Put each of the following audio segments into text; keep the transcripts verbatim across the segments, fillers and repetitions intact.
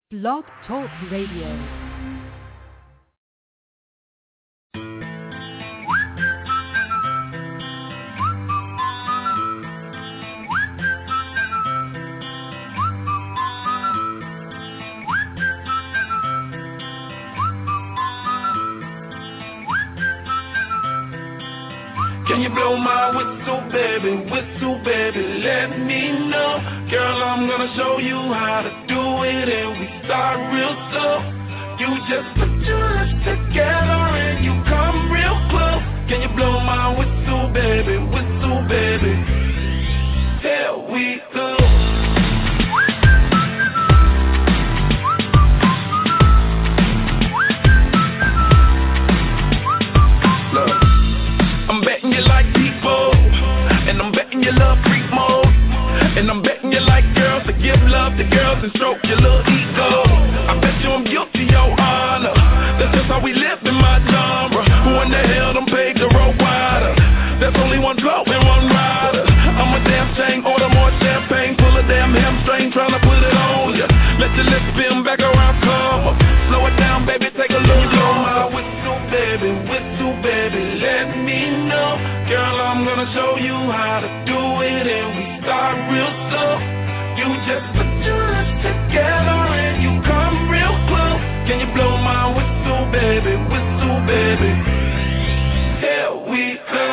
Blog Talk Radio. Can you blow my whistle, baby, whistle, baby, let me know. Girl, I'm gonna show you how to do it, and we start real slow. You just put your lips together and you come real close. Can you blow my whistle, baby, whistle, baby? Here we go. You love freak mode, and I'm betting you like girls to give love to girls and stroke your little ego. I bet you I'm guilty, your honor. That's just how we live in my genre. Who in the hell done paved the road wider? There's only one blow and one rider. I'm a damn shame, order more champagne, pull a damn hamstring, tryna put it on ya. Let your lips spin back around, come up. Slow it down, baby, take a look. Blow my whistle, baby, whistle, baby, let me know. Girl, I'm gonna show you how to do it, and we start real slow. You just put your lips together and you come real close. Can you blow my whistle, baby, whistle, baby? Here we go.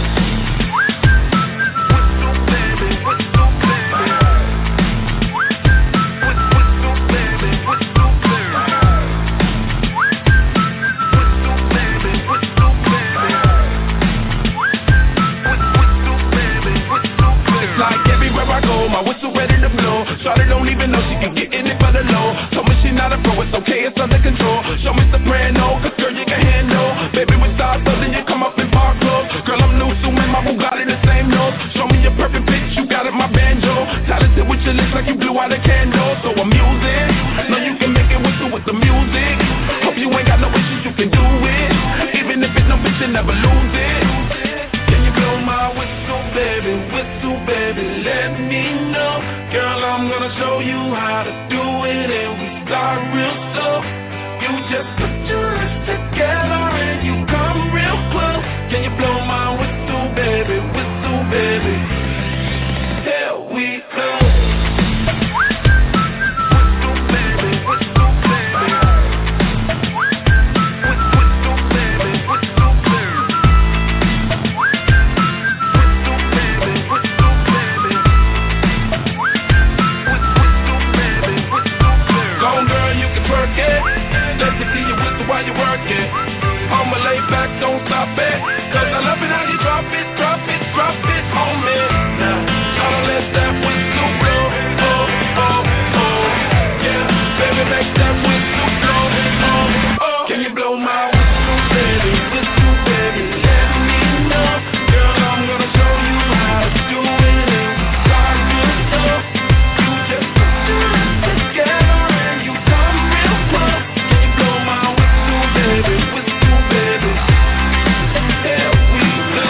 My whistle ready to blow. Shawty don't even know she can get in it for the low. Told me she not a pro, it's okay, it's under control. Show me soprano, cause girl you can handle. Baby with stars, so then you come up in park clothes. Girl I'm new, so my Bugatti the same nose. Show me your perfect pitch, you got it, my banjo. Talented with your lips like you blew out a candle. So I'm using, know you can make it whistle with the music. Hope you ain't got no issues, you can do it. Even if it's no bitch, you never lose it. Can you blow my whistle, baby, whistle, baby, let me know. Girl, I'm gonna show you how to do it, and we start real slow. You just put your lips together and you come real close. Can you blow my whistle, baby, whistle, baby? Here we go. While you working, I'ma lay back, don't stop it. Cause I love it how you drop it, drop it, drop it on me. Now, gotta let that whistle blow. Oh, oh, oh. Yeah, baby, make that whistle blow. Oh, oh. Can you blow my whistle, baby? Whistle, baby, let me know. Girl, I'm gonna show you how to do it, and we start real slow. You just put your lips together and you come real close. Can you blow my baby, whistle, baby, here we go.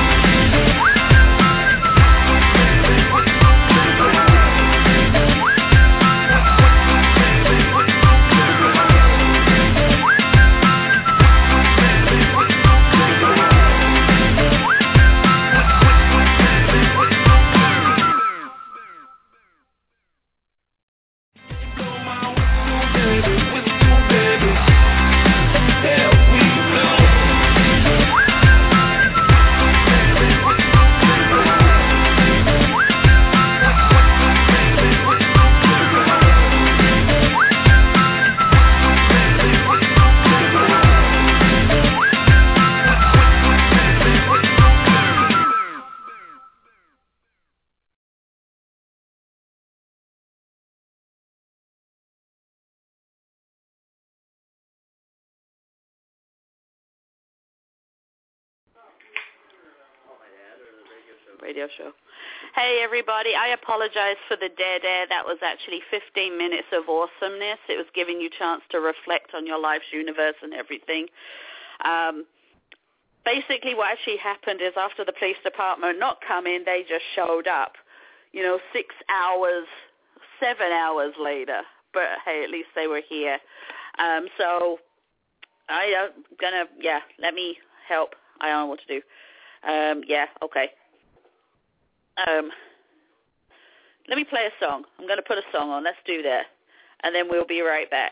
Radio show. Hey everybody, I apologize for the dead air. That was actually fifteen minutes of awesomeness. It was giving you a chance to reflect on your life's universe and everything. Um, basically what actually happened is after the police department not come in, they just showed up, you know, six hours, seven hours later. but hey, at least they were here. Um, so I am gonna, yeah, let me help. I don't know what to do. Um, yeah, okay. Um, let me play a song. I'm going to put a song on. Let's do that. And then we'll be right back.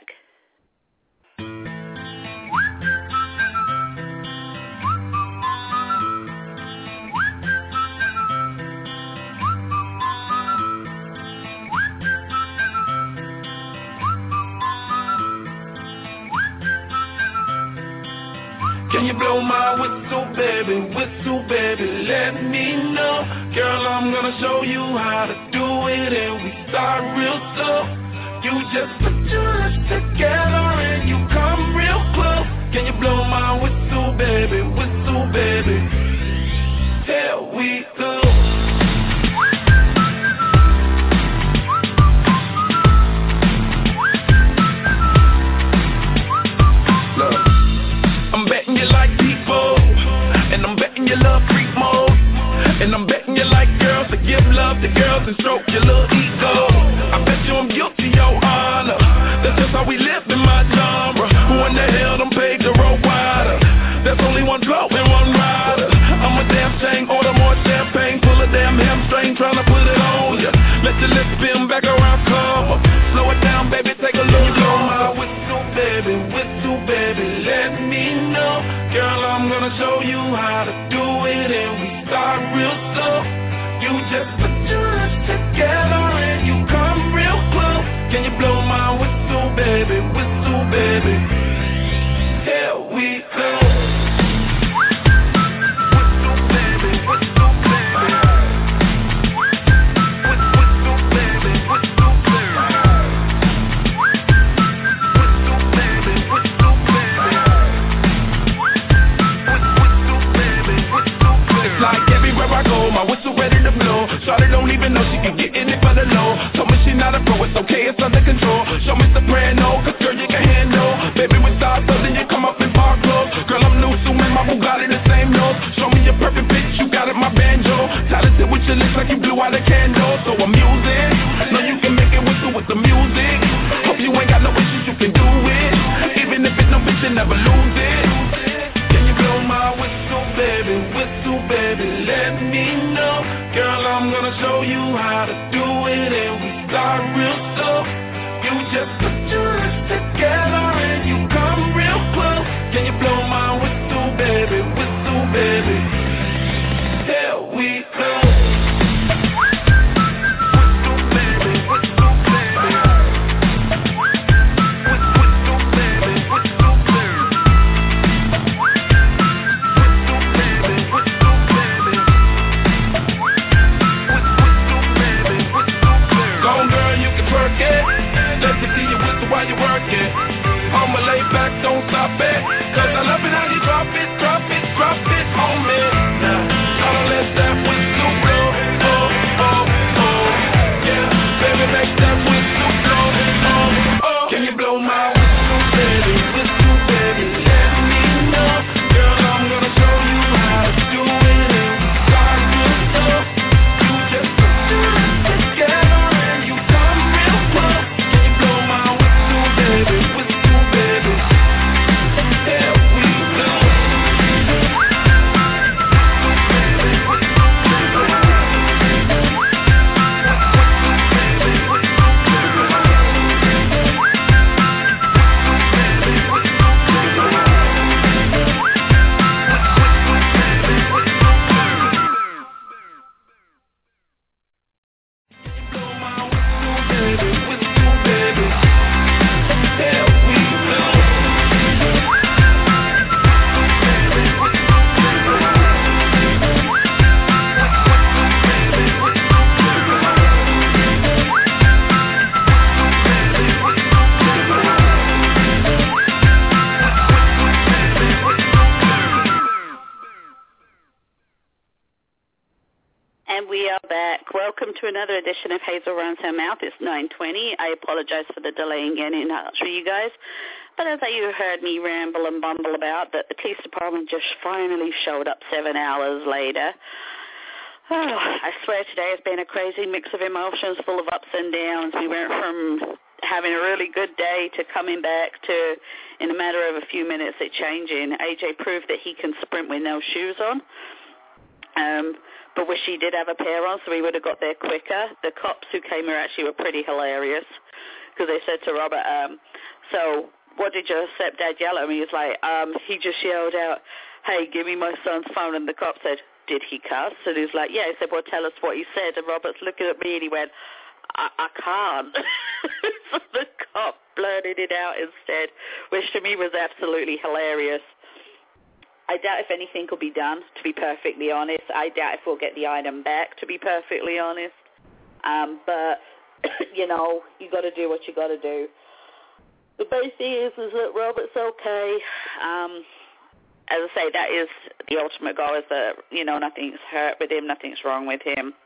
Can you blow my whistle, baby, whistle, baby, let me know. Girl, I'm gonna show you how to do it, and we start real slow. You just put your lips together and you come real close. Can you blow my whistle, baby, whistle, baby? Here we go. Give love to girls and stroke your little ego. I bet you I'm guilty, your honor. That's just how we live in my genre. Who in the hell done paved the road wider? There's only one blow and one rider. I'm a damn shame, order more champagne, pull a damn hamstring, tryna put it on ya. Let your lips spin back around, come up. Slow it down, baby, take a look. Blow my whistle, baby, whistle, baby, let me know. Girl, I'm gonna show you how to do it, and we start real slow. You just put your lips together and you come real close. Can you blow my whistle, baby, whistle, baby? Here we go. Whistle, baby, whistle, baby. Whistle, baby, whistle, baby. Whistle, baby, whistle, baby. Whistle, baby, whistle, baby. It's like everywhere I go, my whistle ready to blow. Shawty don't even know she can get in it for the low. Told me she not a pro, it's okay, it's under control. Show me soprano, cause girl you can handle. Baby with stars, so then you come up in park clothes. Girl I'm new, so in my Bugatti the same nose. Show me your perfect pitch, you got it, my banjo. Talented with your lips like you blew out a candle. So I'm using, know you can make it whistle with the music. Hope you ain't got no issues, you can do it. Even if it's no bitch, you never lose it. Can you blow my whistle, baby, whistle, baby, let me know. Girl, I'm gonna show you how to do it, and we start real slow. You just put your lips together and you come real close. Can you blow my whistle, baby, whistle, baby? Here we go. Whistle, baby, whistle, baby. Whistle, baby, whistle, baby. Whistle, baby, whistle, baby. While you work it, I'ma lay back, don't stop it. Cause I love it how you drop it, drop it, drop it on me. Now, gotta let that whistle blow. Oh, oh, oh. Yeah, baby, make that whistle blow. Oh, oh. Can you blow my whistle, baby? Whistle, baby, let me know. Girl, I'm gonna show you how to do it, and we start real slow. You just put your lips together and you come real close. Can you blow my baby, whistle, baby, here we go. And we are back. Welcome to another edition of Hazel Runs Her Mouth. It's nine twenty. I apologize for the delay in getting in touch with you guys. But as you heard me ramble and bumble about, that the police department just finally showed up seven hours later. Oh, I swear today has been a crazy mix of emotions full of ups and downs. We went from having a really good day to coming back to, in a matter of a few minutes, it changing. A J proved that he can sprint with no shoes on. Um, but wish he did have a pair on, so he would have got there quicker. The cops who came here actually were pretty hilarious, because they said to Robert, um, so what did your stepdad yell at me? He's like, um, he just yelled out, hey, give me my son's phone. And the cop said, did he cuss? And he's like, yeah. He said, well, tell us what he said. And Robert's looking at me and he went, I, I can't. So the cop blurted it out instead, which to me was absolutely hilarious. I doubt if anything will be done, to be perfectly honest. I doubt if we'll get the item back, to be perfectly honest. Um, but, you know, you got to do what you got to do. The base thing is, is that Robert's okay. Um, as I say, that is the ultimate goal, is that, you know, nothing's hurt with him, nothing's wrong with him.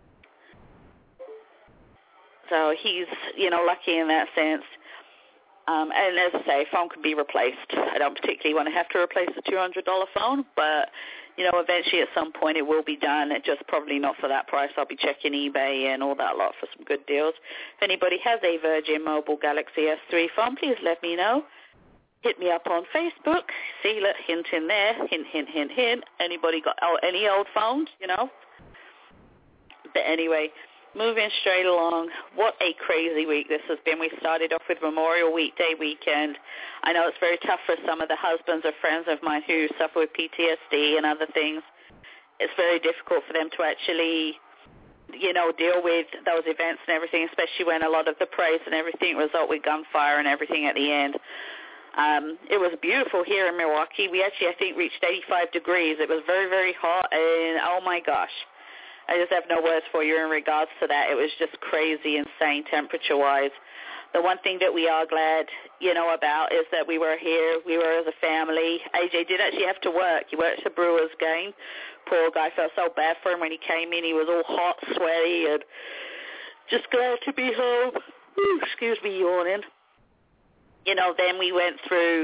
So he's, you know, lucky in that sense. Um, and as I say, phone can be replaced. I don't particularly want to have to replace the two hundred dollars phone, but, you know, eventually at some point it will be done. It just probably not for that price. I'll be checking eBay and all that lot for some good deals. If anybody has a Virgin Mobile Galaxy S three phone, please let me know. Hit me up on Facebook. See, look, hint in there. Hint, hint, hint, hint. Anybody got oh, any old phones, you know? But anyway, moving straight along, what a crazy week this has been. We started off with Memorial Weekday weekend. I know it's very tough for some of the husbands or friends of mine who suffer with P T S D and other things. It's very difficult for them to actually, you know, deal with those events and everything, especially when a lot of the parades and everything result with gunfire and everything at the end. Um, it was beautiful here in Milwaukee. We actually, I think, reached eighty-five degrees. It was very, very hot, and oh my gosh. I just have no words for you in regards to that. It was just crazy, insane temperature-wise. The one thing that we are glad, you know, about is that we were here. We were as a family. A J did actually have to work. He worked the Brewers game. Poor guy, felt so bad for him when he came in. He was all hot, sweaty, and just glad to be home. Ooh, excuse me, yawning. You know, then we went through,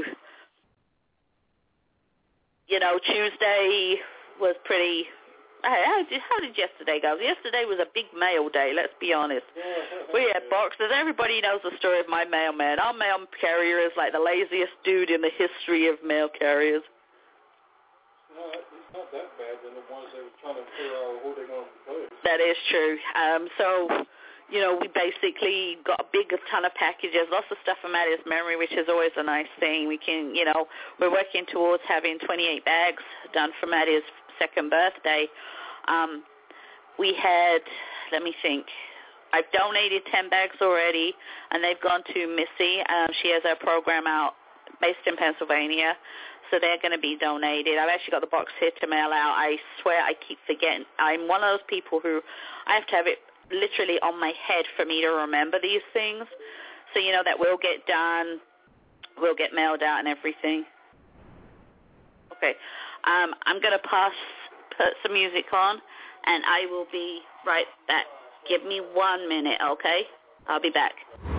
you know, Tuesday was pretty... Hey, how did, how did yesterday go? Yesterday was a big mail day, let's be honest. We had boxes. Everybody knows the story of my mailman. Our mail carrier is like the laziest dude in the history of mail carriers. No, it's not that bad than the ones that were trying to figure out who they're going to replace. That is true. Um, so, you know, we basically got a big ton of packages, lots of stuff from Maddie's memory, which is always a nice thing. We can, you know, we're working towards having twenty-eight bags done for Maddie's second birthday. Um, we had, let me think, I've donated ten bags already, and they've gone to Missy. Um, she has her program out based in Pennsylvania, so they're going to be donated. I've actually got the box here to mail out. I swear I keep forgetting. I'm one of those people who I have to have it literally on my head for me to remember these things. So, you know, that will get done, will get mailed out and everything. Okay. Um, I'm going to pass, put some music on, and I will be right back. Give me one minute, okay? I'll be back.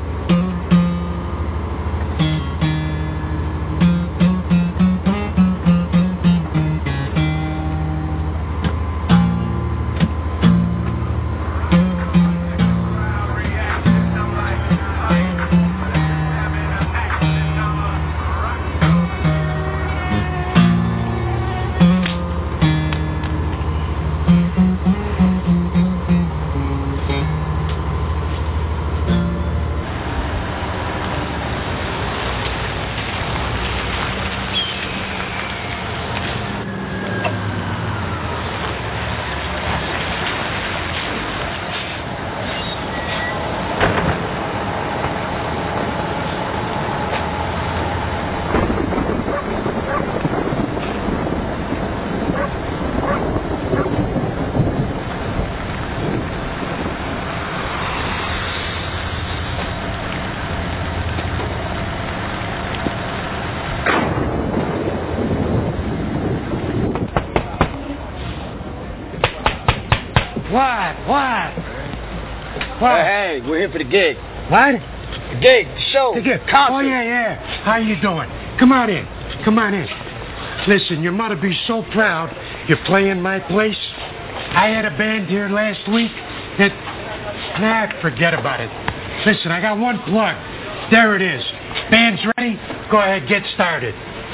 What? What? What? Hey, hey, we're here for the gig. What? The gig, the show, the gig. concert. Oh, yeah, yeah. How you doing? Come on in. Come on in. Listen, your mother be so proud you're playing my place. I had a band here last week that... Nah, forget about it. Listen, I got one plug. There it is. Band's ready? Go ahead, get started.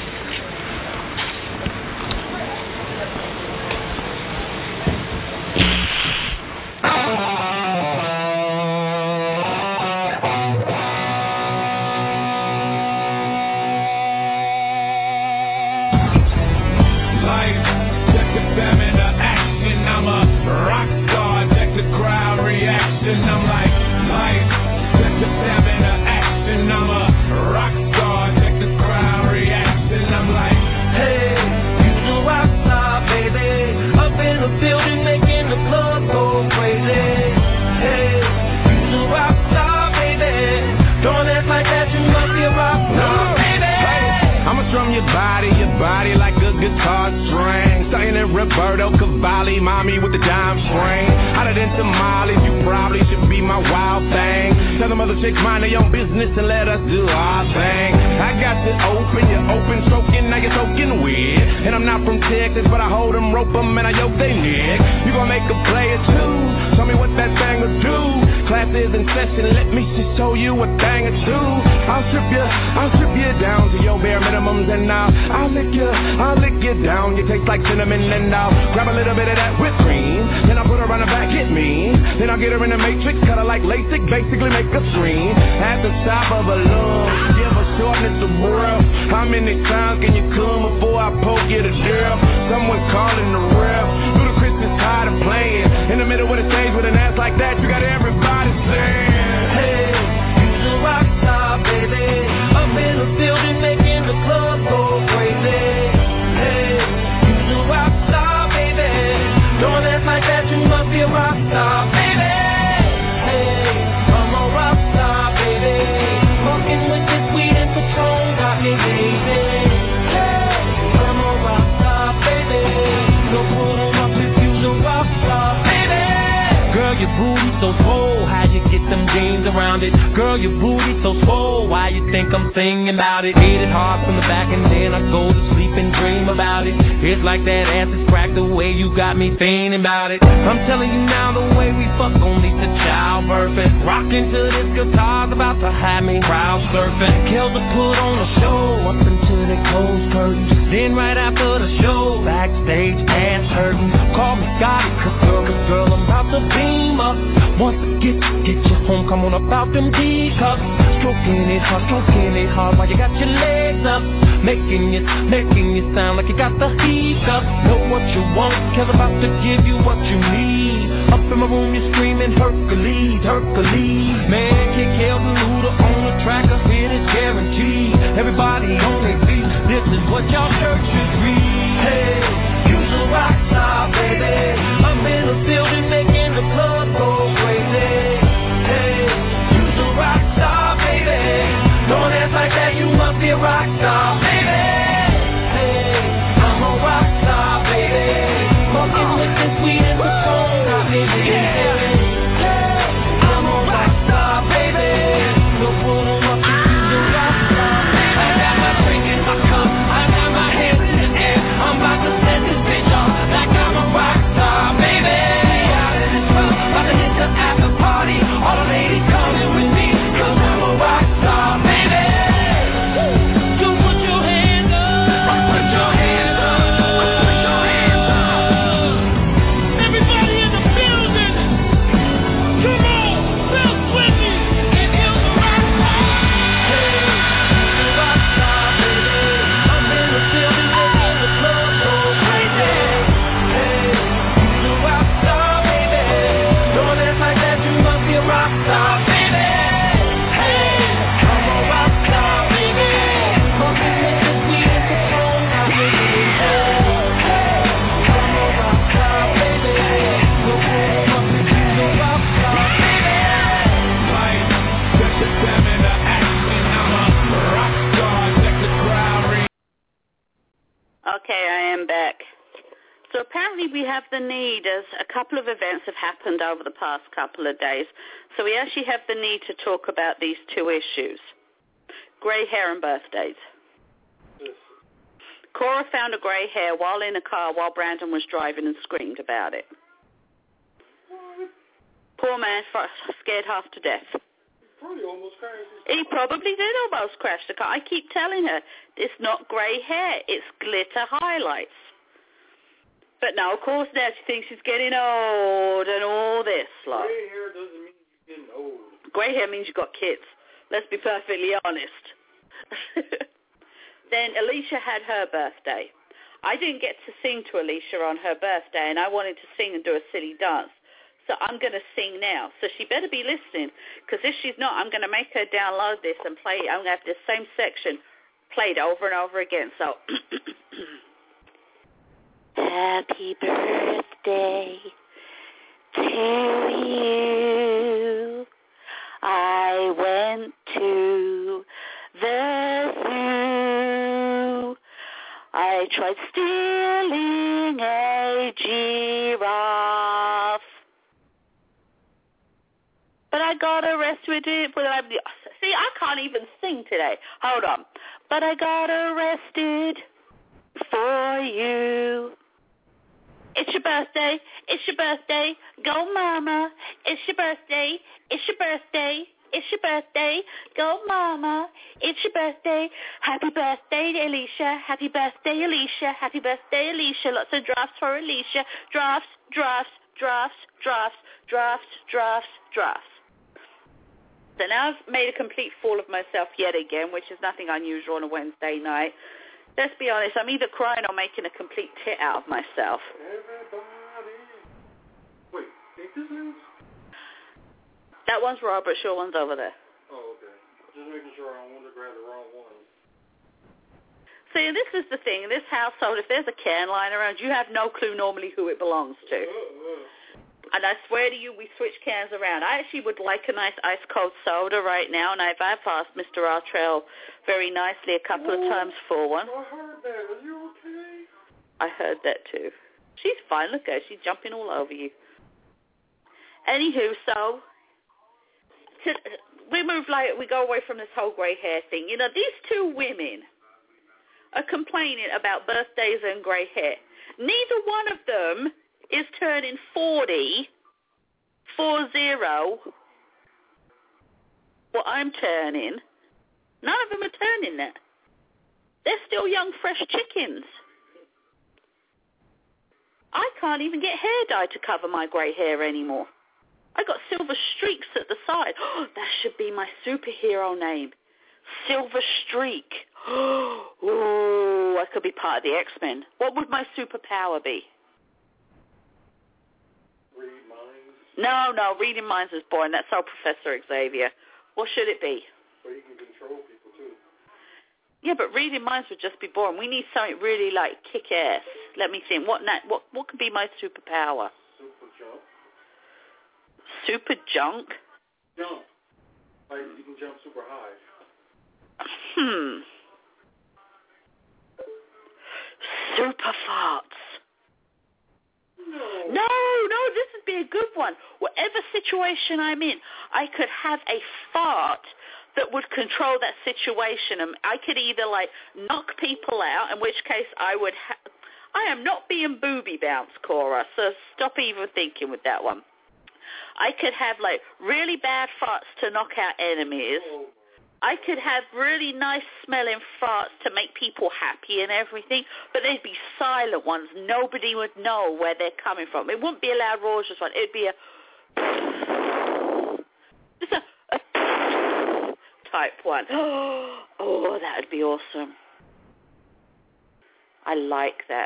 Roberto Cavalli, mommy with the dime frame. Hotter than tamales, you probably should be my wild thing. Tell them other chicks mind their own business and let us do our thing. I got to open, you're open, stroking, now you're soaking weird. And I'm not from Texas, but I hold them, rope them, and I yoke they neck. You gon' make a play or two, tell me what that thing will do. Class is in session, let me just show you a thing or two. I'll strip you, I'll strip you down to your bare minimums, and I'll, I'll lick you, I'll lick you down. You taste like cinnamon, and I'll grab a little bit of that whipped cream. Then I'll put her on the back, hit me. Then I'll get her in the matrix, cut her like LASIK, basically make her scream. At the top of a lung, give her shortness of breath. How many times can you come before I poke you to death? Someone calling the ref. Ludacris is tired of playing in the middle of the stage with an ass like that. You got everybody saying, hey, you's a rock star, baby. Up in the building making the club go crazy. Hey, you's a rock star, baby. Don't act like that, you must be a rock star, baby. Hey, I'm a rock star, baby. Fucking with this weed and Patron got me, baby. Hey, I'm a rock star, baby. No put on my if you's a rock star, baby. Girl, your booty so swole, how you get them jeans around it? Girl, your booty so swole, why you think I'm singing about it? Hit it hard from the back and then I go to sleep and dream about it. It's like that ass is cracked the way you got me thinking about it. I'm telling you now, the way we fuck gon' lead to childbirth. Rockin' to this guitar's about to have me crowd surfing. Kills to put on a show up until they close curtains. Then right after the show, backstage ass hurtin'. Call me Scotty, cause girl, cause girl, I'm about to beam up. Once I get, get you home, come on about them D-cups. Stroking it hard, stroking it hard while you got your legs up. Making it, making it sound like you got the heat up. Know what you want, cause I'm about to give you what you need. Up in my room, you're screaming Hercules, Hercules. Man, kick Kelton Luda on the track, a hit is guaranteed. Everybody on their feet, this is what y'all churches read. Hey, you's a rock star, baby. Up in the building, making the club go crazy. Hey, you's a rock star, baby. Don't act like that, you must be a rock star, baby. Hey, I'm a rock star, baby. Fucking with this weed and Patron got me, baby. Hey, I'm a rock star, baby. No put on my feet, you's a rock star, baby. I got my drink in my cup, I got my hands in the air. I'm about to set this bitch off like I'm a rock star, baby. Out of this club, about to hit the after party. All the ladies coming with me, cause I'm a rock star, baby. So put your hands up, put your hands up, put your hands up. Everybody in the building, come on, bounce with me. It is a rock star. Hey, it's a rock star, baby. I'm in the building, making the club go crazy. Hey, it's a rock star, baby. Don't act like that, you must be a rock star, baby. Hey, I'm a rock star, baby. Fucking with this weed and Patron got me. Hey, I'm a rock star, baby. No put on my feet, you's a rock star, baby. Like, check the stamina action. I'm a rock star, check the crowd reaction. Okay, I am back. So apparently we have the need, as a couple of events have happened over the past couple of days, so we actually have the need to talk about these two issues, grey hair and birthdays. Cora found a grey hair while in a car while Brandon was driving and screamed about it. Poor man, scared half to death. probably almost crashed. He probably did almost crash the car. I keep telling her, it's not grey hair, it's glitter highlights. But now, of course, now she thinks she's getting old and all this. Like. Grey hair doesn't mean you're getting old. Grey hair means you've got kids. Let's be perfectly honest. Then Alicia had her birthday. I didn't get to sing to Alicia on her birthday, and I wanted to sing and do a silly dance. So I'm going to sing now. So she better be listening, because if she's not, I'm going to make her download this and play it. I'm going to have the same section played over and over again. So, happy birthday to you. I went to the zoo. I tried stealing a giraffe, but I got arrested. But I, see, I can't even sing today. Hold on. But I got arrested for you. It's your birthday. It's your birthday. Go, mama. It's your birthday. It's your birthday. It's your birthday. Go, mama. It's your birthday. Happy birthday, Alicia. Happy birthday, Alicia. Happy birthday, Alicia. Lots of drafts for Alicia. Drafts, drafts, drafts, drafts, drafts, drafts, drafts. So now I've made a complete fool of myself yet again, which is nothing unusual on a Wednesday night. Let's be honest, I'm either crying or making a complete tit out of myself. Everybody. Wait, ain't this news? That one's Robert, your one's over there. Oh, okay. Just making sure I don't want to grab the wrong one. See, this is the thing. In this household, if there's a can lying around, you have no clue normally who it belongs to. Uh, uh. And I swear to you, we switch cans around. I actually would like a nice ice-cold soda right now, and I've, I've asked Mister Artrell very nicely a couple Whoa. of times for one. I heard that. Are you okay? I heard that too. She's fine. Look at her. She's jumping all over you. Anywho, so to, we move like we go away from this whole grey hair thing. You know, these two women are complaining about birthdays and grey hair. Neither one of them is turning forty, four zero. Well, I'm turning. None of them are turning that. They're still young, fresh chickens. I can't even get hair dye to cover my grey hair anymore. I got silver streaks at the side. Oh, that should be my superhero name. Silver Streak. Oh, I could be part of the X-Men. What would my superpower be? Read minds. No, no, reading minds is boring. That's our Professor Xavier. What should it be? Well, you can control people, too. Yeah, but reading minds would just be boring. We need something really, like, kick-ass. Let me think. What na- what what could be my superpower? Super jump. Super junk? Jump. Like, you can jump super high. Hmm. Super farts. No. No, no, this would be a good one. Whatever situation I'm in, I could have a fart that would control that situation. And I could either, like, knock people out, in which case I would ha- I am not being booby bounced, Cora, so stop even thinking with that one. I could have, like, really bad farts to knock out enemies. Oh. I could have really nice smelling farts to make people happy and everything, but they'd be silent ones. Nobody would know where they're coming from. It wouldn't be a loud raucous one. It'd be a just a, a type one. Oh, that would be awesome. I like that.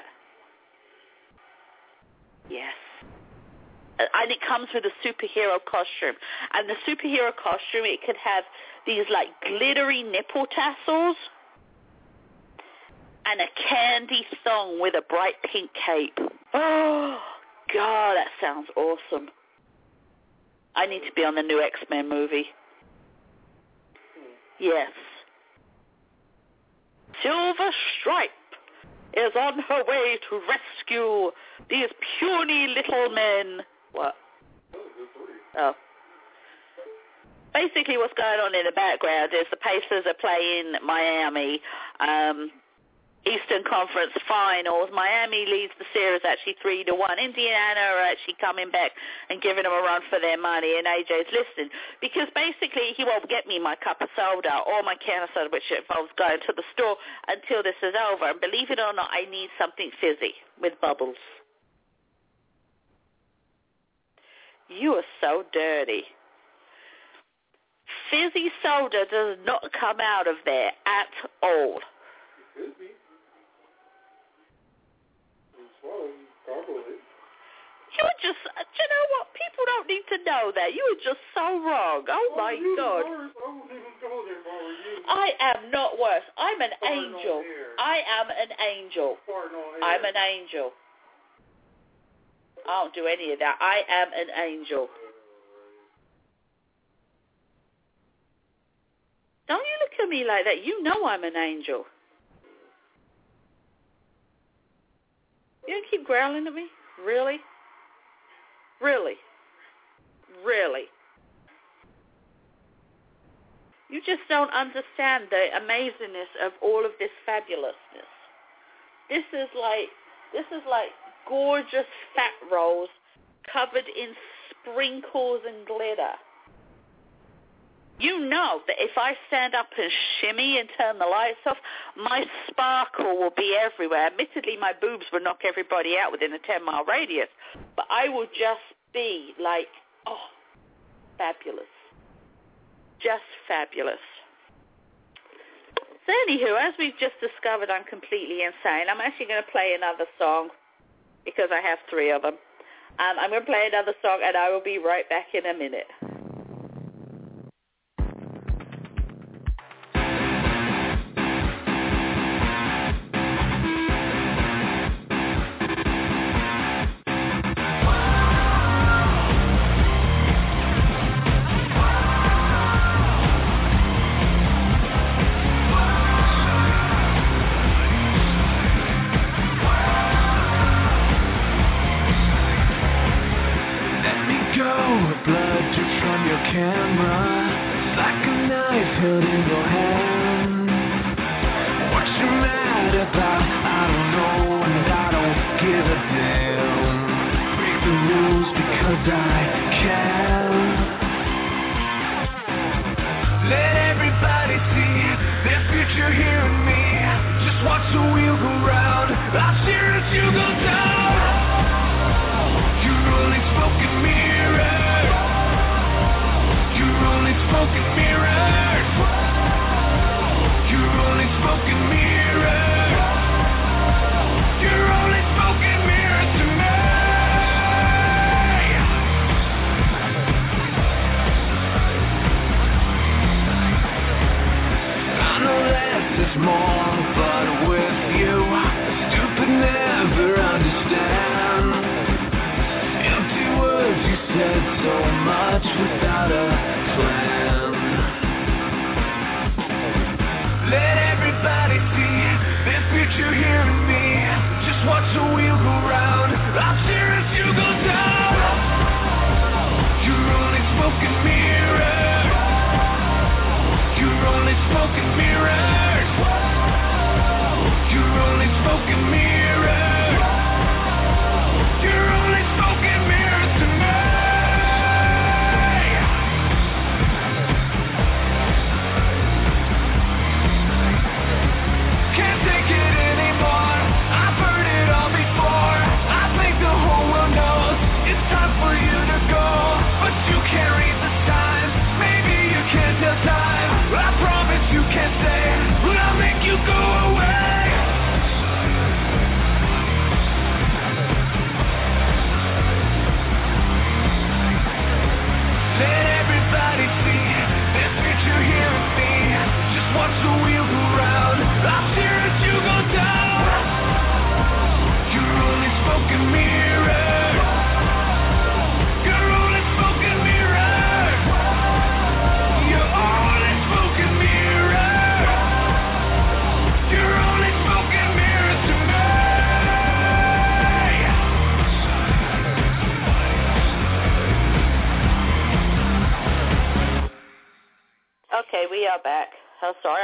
Yes. And it comes with a superhero costume. And the superhero costume, it could have these, like, glittery nipple tassels and a candy thong with a bright pink cape. Oh, God, that sounds awesome. I need to be on the new X-Men movie. Yes. Silver Stripe is on her way to rescue these puny little men. What? Oh. Basically what's going on in the background is the Pacers are playing Miami um, Eastern Conference Finals. Miami leads the series actually three to one. Indiana are actually coming back and giving them a run for their money, and A J's listening because basically he won't get me my cup of soda or my can of soda, which involves going to the store until this is over. And believe it or not, I need something fizzy with bubbles. You are so dirty. Fizzy soda does not come out of there at all. It could be. Well, probably. You were just, you know what? People don't need to know that. You were just so wrong. Oh, well, my you God. Worse. I wouldn't even go there if I were you. I am not worse. I'm an Farting angel. on air. I am an angel. Farting on air. I'm an angel. I don't do any of that. I am an angel. Don't you look at me like that. You know I'm an angel. You don't keep growling at me? Really? Really? Really? You just don't understand the amazingness of all of this fabulousness. This is like, this is like gorgeous fat rolls covered in sprinkles and glitter. You know that if I stand up and shimmy and turn the lights off, my sparkle will be everywhere. Admittedly, my boobs will knock everybody out within a ten-mile radius, but I will just be like, oh, fabulous. Just fabulous. So anywho, as we've just discovered, I'm completely insane. I'm actually going to play another song because I have three of them. Um, I'm going to play another song, and I will be right back in a minute. Can't take it anymore. I've heard it all before.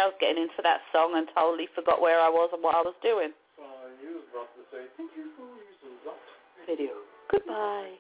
I was getting into that song and totally forgot where I was and what I was doing. Uh, you was about to say, thank you for using that Video. Goodbye.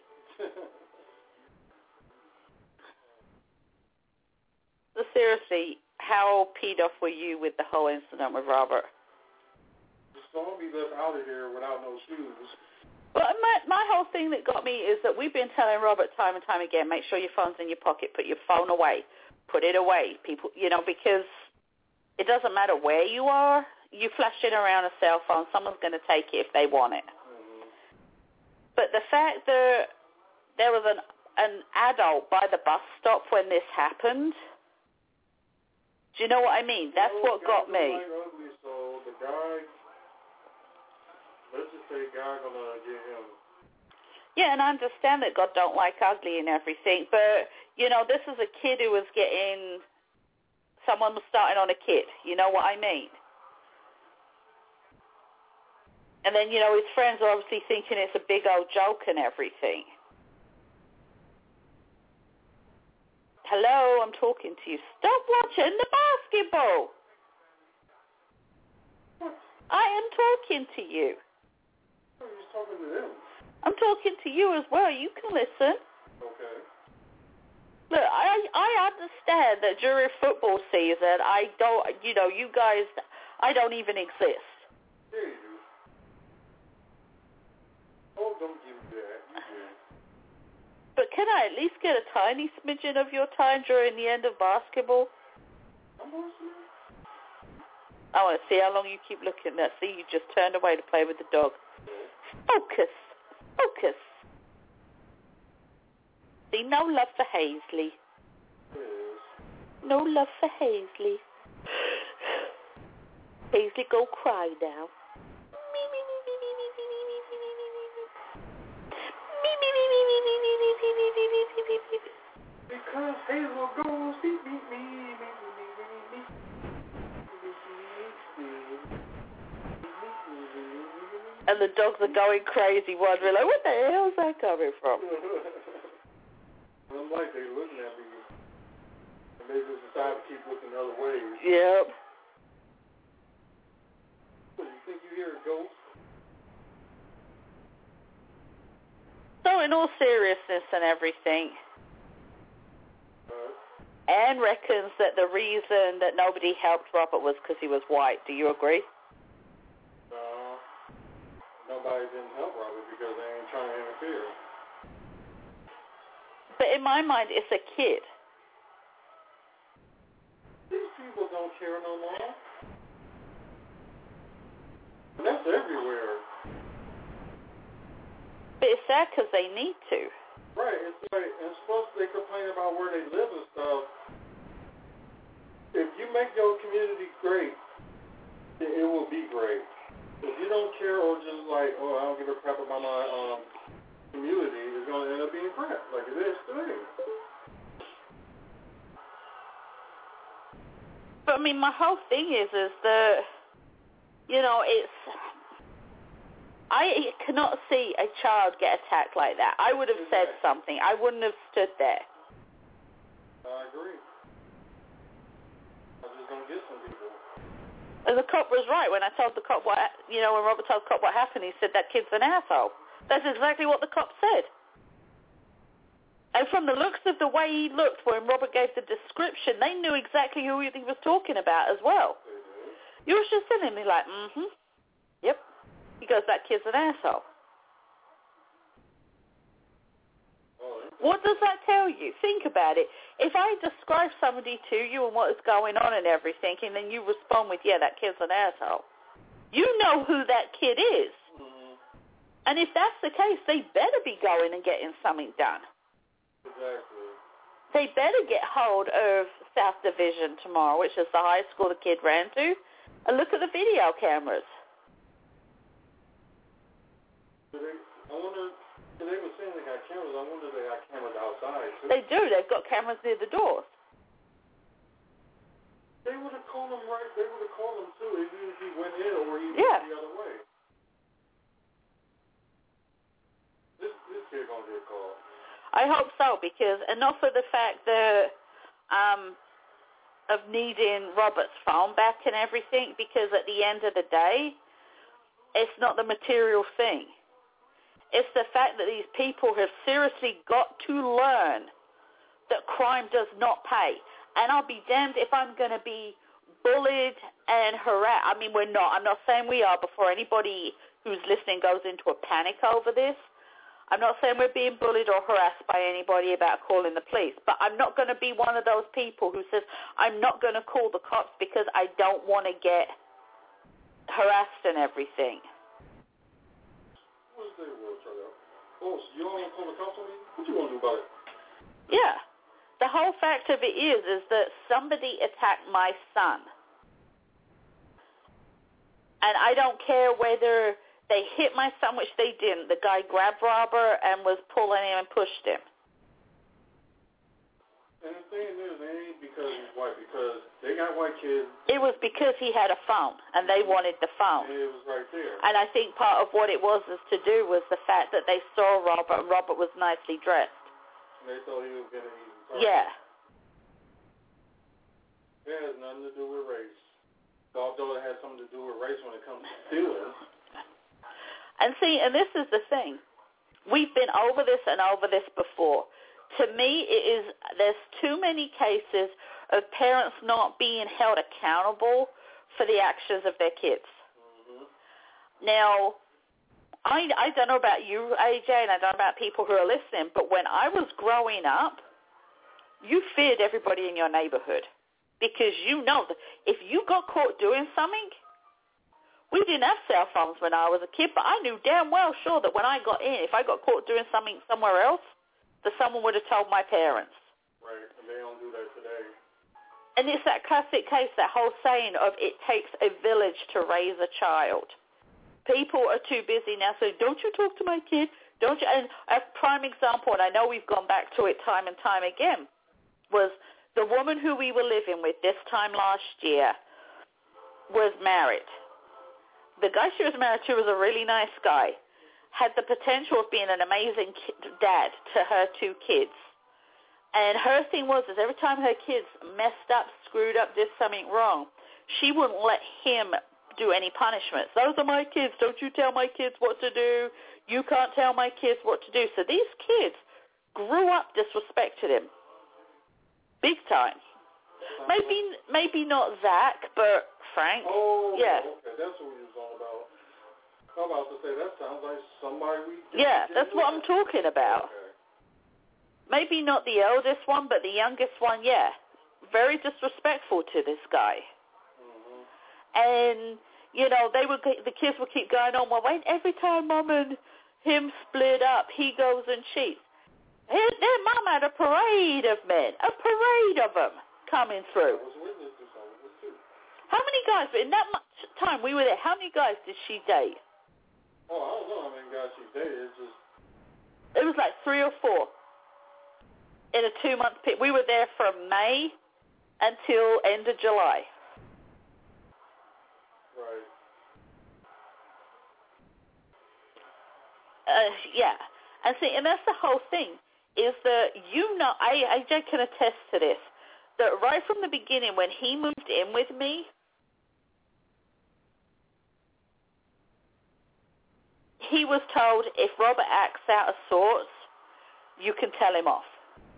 So seriously, how peed off were you with the whole incident with Robert? Just don't be left out of here without no shoes. Well, my, my whole thing that got me is that we've been telling Robert time and time again, make sure your phone's in your pocket, put your phone away, put it away. People, you know, because it doesn't matter where you are, you flashing around a cell phone, someone's going to take it if they want it. Mm-hmm. But the fact that there was an, an adult by the bus stop when this happened, do you know what I mean? That's you know, what got me. Like ugly, so the guy, let's just say God gonna get him. Yeah, and I understand that God don't like ugly and everything, but, you know, this is a kid who was getting, someone was starting on a kid. You know what I mean? And then, you know, his friends are obviously thinking it's a big old joke and everything. Hello, I'm talking to you. Stop watching the basketball. I am talking to you. Oh, you're talking to them. I'm talking to you as well. You can listen. Okay. Look, I I understand that during football season, I don't, you know, you guys, I don't even exist. Yeah, you do. Oh, don't give me that. You do. But can I at least get a tiny smidgen of your time during the end of basketball? I'm listening. I want to see how long you keep looking at. See, you just turned away to play with the dog. Focus. Focus. See, no love for Hazley. Yes. No love for Hazley. Hazley, go cry now. Because Hazel goes beep, beep, beep, beep, beep, and the dogs are going crazy, wondering, like, what the hell is that coming from? I'm like, they looking at me. And they just decide to keep looking other ways. Yep. What, you think you hear a ghost? So in all seriousness and everything, Uh, Anne reckons that the reason that nobody helped Robert was because he was white. Do you agree? no. Nobody didn't help Robert because they ain't trying to interfere. But in my mind, it's a kid. These people don't care no more. And that's everywhere. But it's sad because they need to. Right, it's like, and plus they complain about where they live and stuff. If you make your community great, it, it will be great. If you don't care or just like, oh, I don't give a crap about my um, community, it's going to end up being crap, like it is today. But I mean, my whole thing is, is that, you know, it's, I cannot see a child get attacked like that. I would have said something. I wouldn't have stood there. I agree. I just don't get some people. And the cop was right when I told the cop what, you know, when Robert told the cop what happened, he said that kid's an asshole. That's exactly what the cop said. And from the looks of the way he looked when Robert gave the description, they knew exactly who he was talking about as well. You was just sitting there like, mm-hmm, yep. He goes, that kid's an asshole. What does that tell you? Think about it. If I describe somebody to you and what is going on and everything, and then you respond with, yeah, that kid's an asshole, you know who that kid is. Mm-hmm. And if that's the case, they better be going and getting something done. Exactly. They better get hold of South Division tomorrow, which is the high school the kid ran to, and look at the video cameras. Do they, I wonder, they were saying they got cameras. I wonder if they got cameras outside, too. They do. They've got cameras near the doors. They would have called him right. They would have called him, too, even if he went in or he Yeah. went the other way. This, this kid going to get called. I hope so, because enough of the fact that um, of needing Robert's phone back and everything, because at the end of the day, it's not the material thing. It's the fact that these people have seriously got to learn that crime does not pay. And I'll be damned if I'm going to be bullied and harassed. I mean, we're not. I'm not saying we are before anybody who's listening goes into a panic over this. I'm not saying we're being bullied or harassed by anybody about calling the police, but I'm not going to be one of those people who says, I'm not going to call the cops because I don't want to get harassed and everything. What's that word, Charlie? Oh, so you don't want to call the cops on me? What you want to do about it? Yeah. The whole fact of it is, is that somebody attacked my son. And I don't care whether they hit my son, which they didn't. The guy grabbed Robert and was pulling him and pushed him. And the thing is, it ain't because he's white, because they got white kids. It was because he had a phone, and they wanted the phone. And it was right there. And I think part of what it was is to do was the fact that they saw Robert, and Robert was nicely dressed. And they thought he was going to eat him. Yeah. It has nothing to do with race. Although it has something to do with race when it comes to stealing. And see, and this is the thing. We've been over this and over this before. To me, it is there's too many cases of parents not being held accountable for the actions of their kids. Mm-hmm. Now, I, I don't know about you, A J, and I don't know about people who are listening, but when I was growing up, you feared everybody in your neighborhood because you know that if you got caught doing something, we didn't have cell phones when I was a kid, but I knew damn well sure that when I got in, if I got caught doing something somewhere else, that someone would have told my parents. Right, and they don't do that today. And it's that classic case, that whole saying of it takes a village to raise a child. People are too busy now saying, don't you talk to my kid? Don't you? And a prime example, and I know we've gone back to it time and time again, was the woman who we were living with this time last year was married. The guy she was married to was a really nice guy, had the potential of being an amazing dad to her two kids. And her thing was, is every time her kids messed up, screwed up, did something wrong, she wouldn't let him do any punishments. Those are my kids. Don't you tell my kids what to do. You can't tell my kids what to do. So these kids grew up disrespecting him. Big time. Maybe maybe not Zach, but Frank. Oh, yeah. Okay, that's what he was all about. I'm about to say, that sounds like somebody we... Yeah, that's what I'm talking about. Okay. Maybe not the eldest one, but the youngest one, yeah. Very disrespectful to this guy. Mm-hmm. And, you know, they would, the kids would keep going on, well, wait, every time Mom and him split up, he goes and cheats. His, their mom had a parade of men, a parade of them coming through. I was witness to some of this, too. How many guys, in that much time we were there, how many guys did she date? Oh, I don't know how many guys she dated. It's just... It was like three or four in a two-month period. We were there from May until end of July. Right. Uh, yeah. And see, and that's the whole thing, is that, you know, I, I can attest to this, that right from the beginning when he moved in with me, he was told, if Robert acts out of sorts, you can tell him off.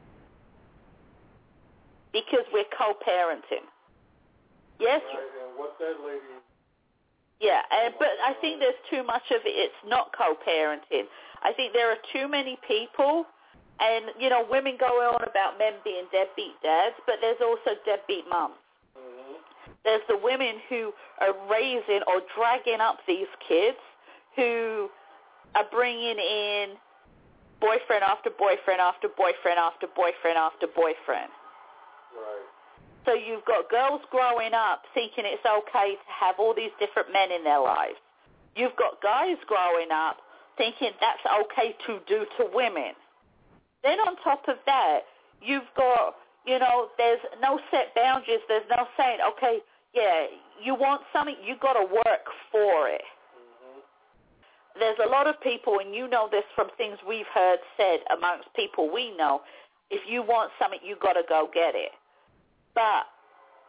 Because we're co-parenting. Yes? Right, and what's that lady... Yeah, and, but I think there's too much of it. It's not co-parenting. I think there are too many people, and, you know, women go on about men being deadbeat dads, but there's also deadbeat mums. Mm-hmm. There's the women who are raising or dragging up these kids who are bringing in boyfriend after boyfriend after boyfriend after boyfriend after boyfriend. Right. So you've got girls growing up thinking it's okay to have all these different men in their lives. You've got guys growing up thinking that's okay to do to women. Then on top of that, you've got, you know, there's no set boundaries. There's no saying, okay, yeah, you want something, you got to work for it. Mm-hmm. There's a lot of people, and you know this from things we've heard said amongst people we know, if you want something, you got to go get it. But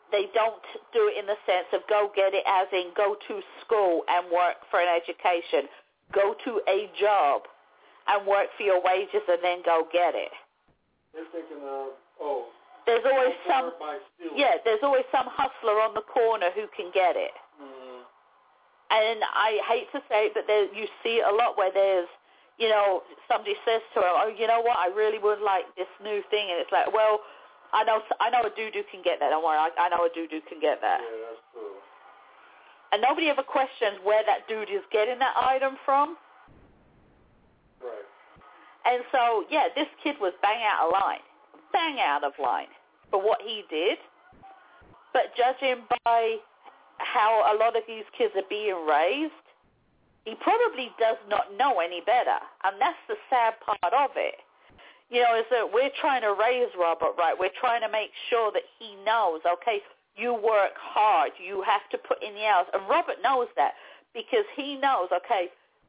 they don't do it in the sense of go get it as in go to school and work for an education. Go to a job and work for your wages and then go get it. They're thinking of, oh, there's always some, yeah, there's always some hustler on the corner who can get it. Mm. And I hate to say it, but there, you see it a lot where there's, you know, somebody says to her, oh, you know what, I really would like this new thing. And it's like, well, I know I know a doo-doo can get that. Don't worry, I, I know a doo-doo can get that. Yeah, that's true. And nobody ever questions where that dude is getting that item from. Right. And so, yeah, this kid was bang out of line. Bang out of line for what he did. But judging by how a lot of these kids are being raised, he probably does not know any better. And that's the sad part of it. You know, is that we're trying to raise Robert right. We're trying to make sure that he knows, okay, you work hard. You have to put in the hours. And Robert knows that because he knows, okay,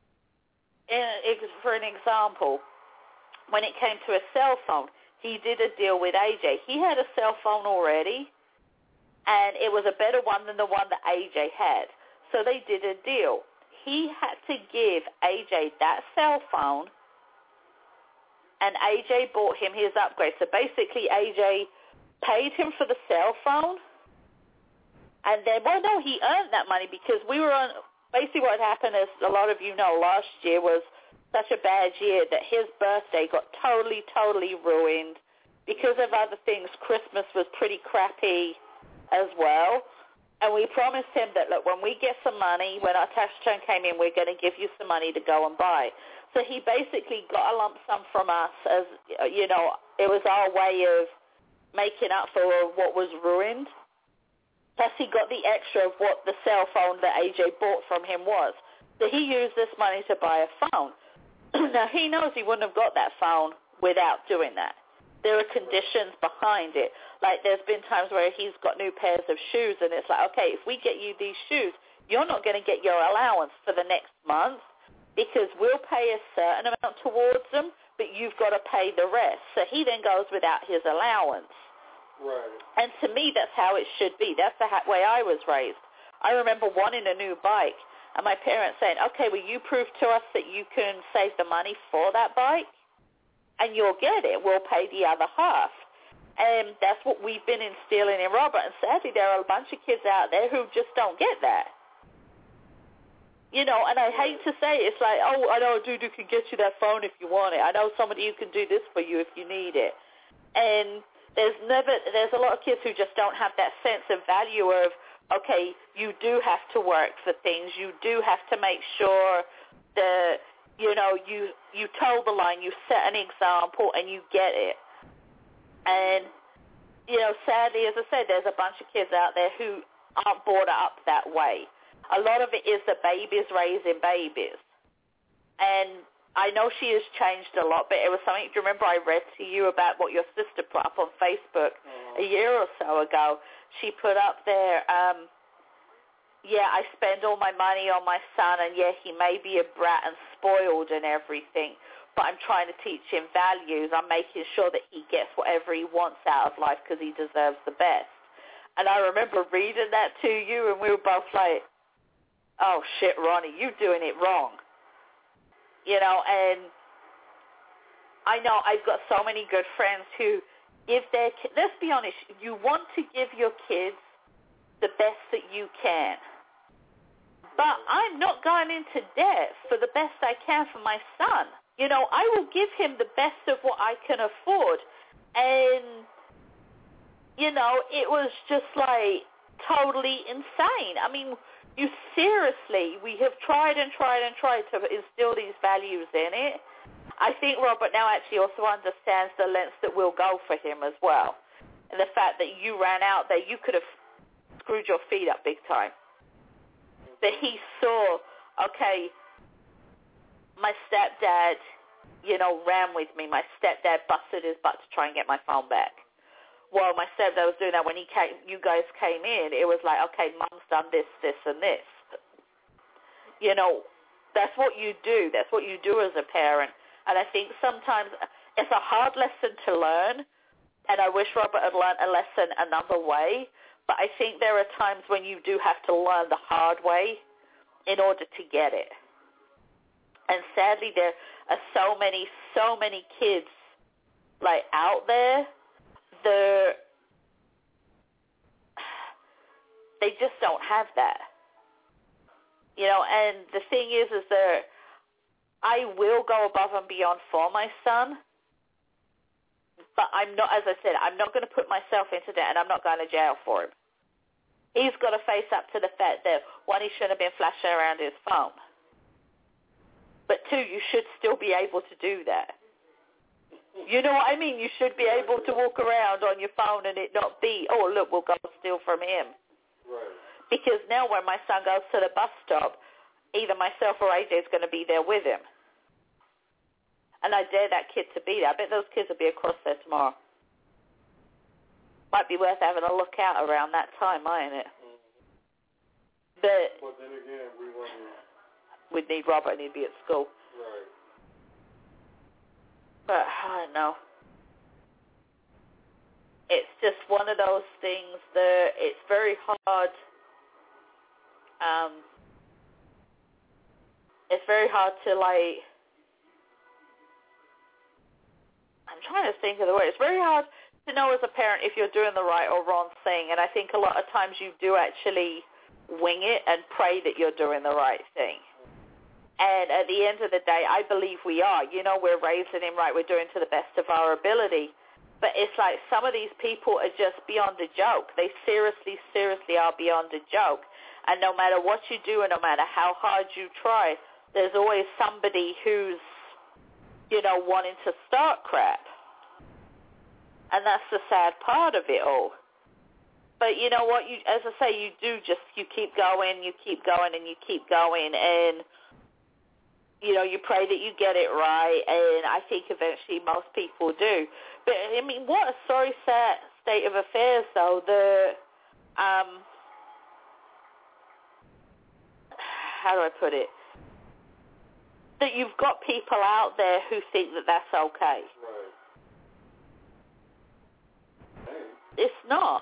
in, for an example, when it came to a cell phone, he did a deal with A J. He had a cell phone already, and it was a better one than the one that A J had. So they did a deal. He had to give A J that cell phone, and A J bought him his upgrade. So basically, A J paid him for the cell phone, and then, well, no, he earned that money because we were on, basically what happened is, a lot of you know, last year was such a bad year that his birthday got totally, totally ruined. Because of other things, Christmas was pretty crappy as well. And we promised him that, look, when we get some money, when our tax return came in, we're going to give you some money to go and buy. So he basically got a lump sum from us as, you know, it was our way of making up for what was ruined. Plus he got the extra of what the cell phone that A J bought from him was. So he used this money to buy a phone. Now, he knows he wouldn't have got that phone without doing that. There are conditions behind it. Like, there's been times where he's got new pairs of shoes, and it's like, okay, if we get you these shoes, you're not going to get your allowance for the next month because we'll pay a certain amount towards them, but you've got to pay the rest. So he then goes without his allowance. Right. And to me, that's how it should be. That's the way I was raised. I remember wanting a new bike, and my parents saying, okay, will you prove to us that you can save the money for that bike? And you'll get it. We'll pay the other half. And that's what we've been instilling in Robert. And sadly, there are a bunch of kids out there who just don't get that. You know, and I hate to say it, it's like, oh, I know a dude who can get you that phone if you want it. I know somebody who can do this for you if you need it. And there's never, there's a lot of kids who just don't have that sense of value of, okay, you do have to work for things. You do have to make sure that, you know, you you toe the line, you set an example, and you get it. And, you know, sadly, as I said, there's a bunch of kids out there who aren't brought up that way. A lot of it is the babies raising babies. And I know she has changed a lot, but it was something, do you remember I read to you about what your sister put up on Facebook a year or so ago? She put up there, um, yeah, I spend all my money on my son, and yeah, he may be a brat and spoiled and everything, but I'm trying to teach him values. I'm making sure that he gets whatever he wants out of life because he deserves the best. And I remember reading that to you, and we were both like, oh, shit, Ronnie, you're doing it wrong. You know, and I know I've got so many good friends who, if they're, let's be honest, you want to give your kids the best that you can. But I'm not going into debt for the best I can for my son. You know, I will give him the best of what I can afford. And, you know, it was just like totally insane. I mean, you seriously, we have tried and tried and tried to instill these values in it. I think Robert now actually also understands the lengths that will go for him as well. And the fact that you ran out there, you could have screwed your feet up big time. That he saw, okay, my stepdad, you know, ran with me. My stepdad busted his butt to try and get my phone back. Well, my stepdad was doing that when he came, you guys came in. It was like, okay, Mum's done this, this, and this. You know, that's what you do. That's what you do as a parent. And I think sometimes it's a hard lesson to learn, and I wish Robert had learned a lesson another way. But I think there are times when you do have to learn the hard way in order to get it. And sadly, there are so many, so many kids, like, out there, they're, they just don't have that. You know, and the thing is, is that I will go above and beyond for my son, but I'm not, as I said, I'm not going to put myself into that, and I'm not going to jail for him. He's got to face up to the fact that, one, he shouldn't have been flashing around his phone. But two, you should still be able to do that. You know what I mean? You should be able to walk around on your phone and it not be, oh, look, we'll go steal from him. Right. Because now when my son goes to the bus stop, either myself or A J is going to be there with him. And I dare that kid to be there. I bet those kids will be across there tomorrow. Might be worth having a look out around that time, mightn't it? Mm-hmm. But, but then again, we want to... we'd need Robert and he'd be at school. Right. But I don't know. It's just one of those things that it's very hard. Um, it's very hard to, like, I'm trying to think of the word. It's very hard to know as a parent if you're doing the right or wrong thing. And I think a lot of times you do actually wing it and pray that you're doing the right thing. And at the end of the day, I believe we are. You know, we're raising him right. We're doing to the best of our ability. But it's like some of these people are just beyond a joke. They seriously, seriously are beyond a joke. And no matter what you do and no matter how hard you try, there's always somebody who's, you know, wanting to start crap. And that's the sad part of it all. But you know what? You, as I say, you do just, you keep going, you keep going, and you keep going. And, you know, you pray that you get it right. And I think eventually most people do. But, I mean, what a sorry, sad state of affairs, though. The, um, how do I put it? That you've got people out there who think that that's okay. Right. Hey. It's not.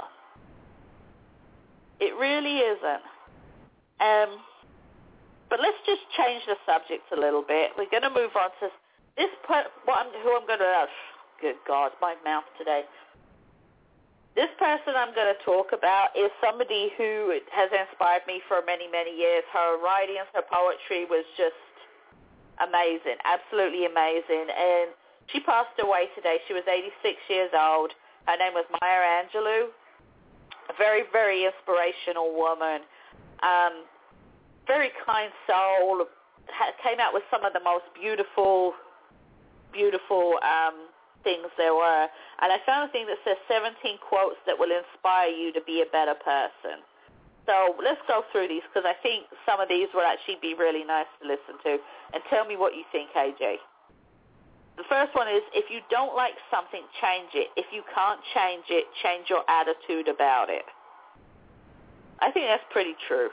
It really isn't. Um, but let's just change the subject a little bit. We're going to move on to this. Per- what I'm, who I'm going to. Uh, good God, my mouth today. This person I'm going to talk about is somebody who has inspired me for many, many years. Her writings, her poetry was just amazing, absolutely amazing. And she passed away today. She was eighty-six years old. Her name was Maya Angelou. A very, very inspirational woman. Um, very kind soul. Ha- came out with some of the most beautiful, beautiful um, things there were. And I found a thing that says seventeen quotes that will inspire you to be a better person. So let's go through these because I think some of these will actually be really nice to listen to. And tell me what you think, A J. The first one is, if you don't like something, change it. If you can't change it, change your attitude about it. I think that's pretty true.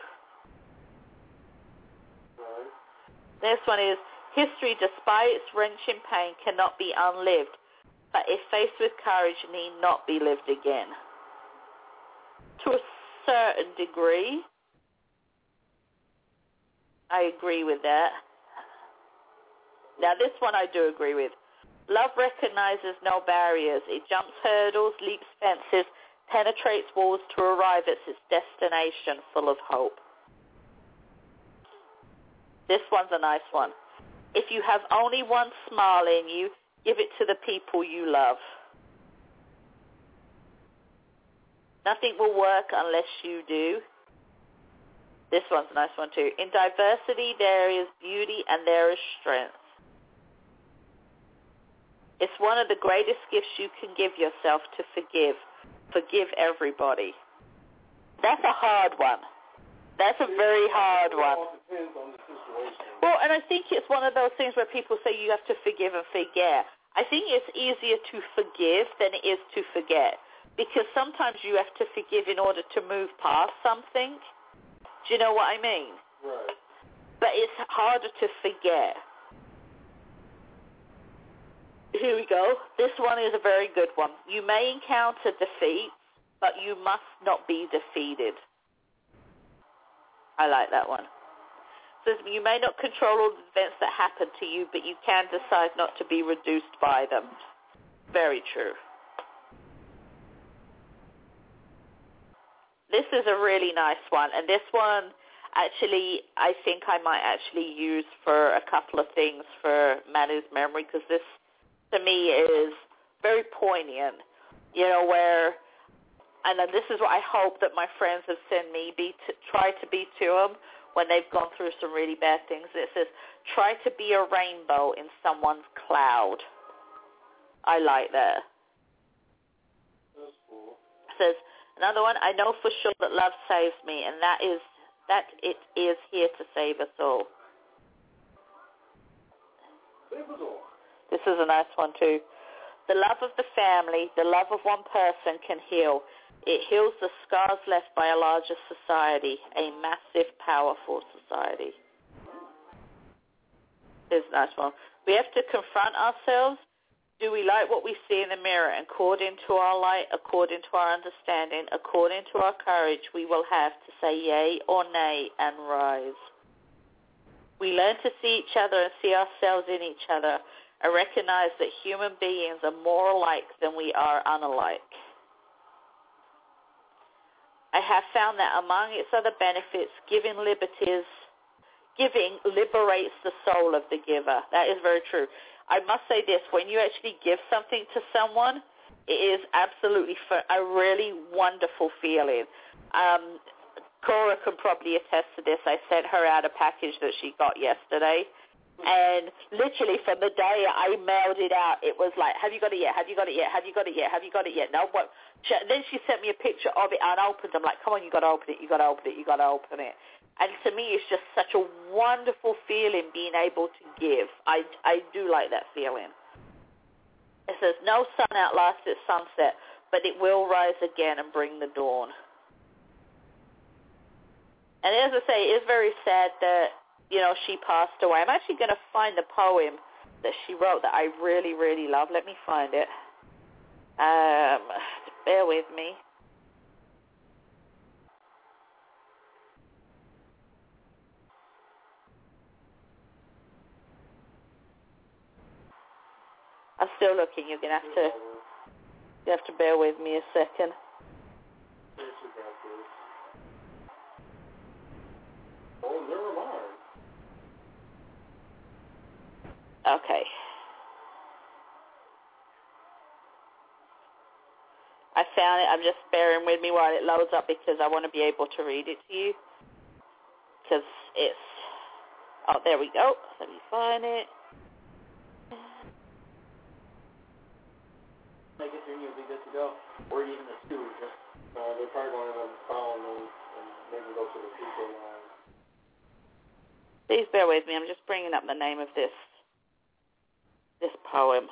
Right. This one is, history, despite its wrenching pain, cannot be unlived, but if faced with courage, need not be lived again. To a certain degree, I agree with that. Now, this one I do agree with. Love recognizes no barriers. It jumps hurdles, leaps fences, penetrates walls to arrive at its destination full of hope. This one's a nice one. If you have only one smile in you, give it to the people you love. Nothing will work unless you do. This one's a nice one too. In diversity, there is beauty and there is strength. It's one of the greatest gifts you can give yourself to forgive. Forgive everybody. That's a hard one. That's a very hard one. It depends on the situation. Well, and I think it's one of those things where people say you have to forgive and forget. I think it's easier to forgive than it is to forget. Because sometimes you have to forgive in order to move past something. Do you know what I mean? Right. But it's harder to forget. Here we go. This one is a very good one. You may encounter defeat, but you must not be defeated. I like that one. It says, you may not control all the events that happen to you, but you can decide not to be reduced by them. Very true. This is a really nice one, and this one, actually, I think I might actually use for a couple of things for Manu's memory, because this, to me, is very poignant, you know, where, and then this is what I hope that my friends have sent me, be to, try to be to them when they've gone through some really bad things. It says, try to be a rainbow in someone's cloud. I like that. That's cool. It says, another one, I know for sure that love saves me, and that is that it is here to save us all. Save us all. This is a nice one, too. The love of the family, the love of one person can heal. It heals the scars left by a larger society, a massive, powerful society. Here's a nice one. We have to confront ourselves. Do we like what we see in the mirror? According to our light, according to our understanding, according to our courage, we will have to say yay or nay and rise. We learn to see each other and see ourselves in each other and recognize that human beings are more alike than we are unalike. I have found that among its other benefits, giving liberties, giving liberates the soul of the giver. That is very true. I must say this, when you actually give something to someone, it is absolutely a really wonderful feeling. Um, Cora can probably attest to this. I sent her out a package that she got yesterday, and literally from the day I mailed it out, it was like, have you got it yet? Have you got it yet? Have you got it yet? Have you got it yet? No, what? Then she sent me a picture of it unopened. I'm like, come on, you got to open it, you got to open it, you got to open it. And to me, it's just such a wonderful feeling being able to give. I, I do like that feeling. It says, no sun outlasts its sunset, but it will rise again and bring the dawn. And as I say, it is very sad that, you know, she passed away. I'm actually going to find the poem that she wrote that I really, really love. Let me find it. Um, bear with me. I'm still looking. You're gonna have to. You have to bear with me a second. Oh, never mind. Okay. I found it. I'm just bearing with me while it loads up because I want to be able to read it to you. Because it's. Oh, there we go. Let me find it. Make it through, you'll be good to go. Or even the two. Just, uh, they're probably going to end up following them and maybe go to the people line. Please bear with me. I'm just bringing up the name of this this poem.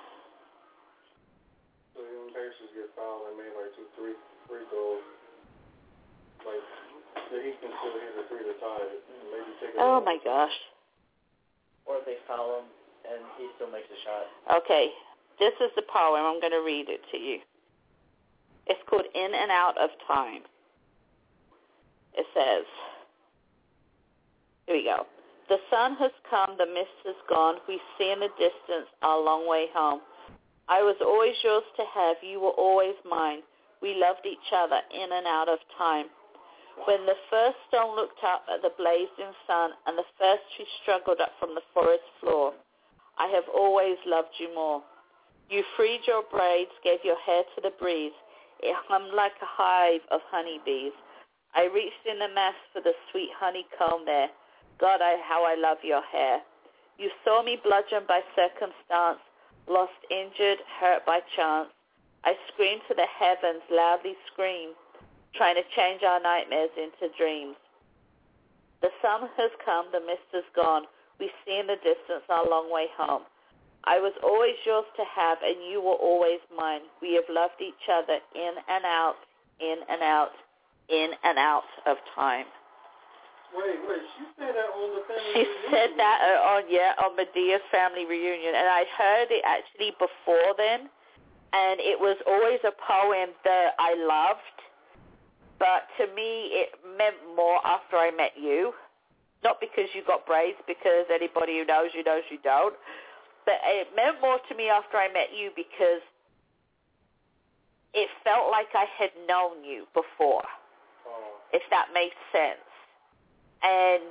So when cases get filed, they made like two, three, three goals. Like, that he can still hit the three to tie it. And maybe take it Oh, out. my gosh. or if they foul him and he still makes a shot. Okay. This is the poem. I'm going to read it to you. It's called In and Out of Time. It says, here we go. The sun has come, the mist has gone. We see in the distance our long way home. I was always yours to have. You were always mine. We loved each other in and out of time. When the first stone looked up at the blazing sun and the first tree struggled up from the forest floor, I have always loved you more. You freed your braids, gave your hair to the breeze. It hummed like a hive of honeybees. I reached in the mass for the sweet honeycomb there. God, I, how I love your hair. You saw me bludgeoned by circumstance, lost, injured, hurt by chance. I screamed to the heavens, loudly screamed, trying to change our nightmares into dreams. The sun has come, the mist has gone. We see in the distance our long way home. I was always yours to have, and you were always mine. We have loved each other in and out, in and out, in and out of time. Wait, wait, she said that on the family She reunion. said that uh, on, yeah, on Medea's family reunion, and I heard it actually before then, and it was always a poem that I loved, but to me it meant more after I met you. Not because you got braids, because anybody who knows you knows you don't. But it meant more to me after I met you because it felt like I had known you before, oh. if that makes sense. And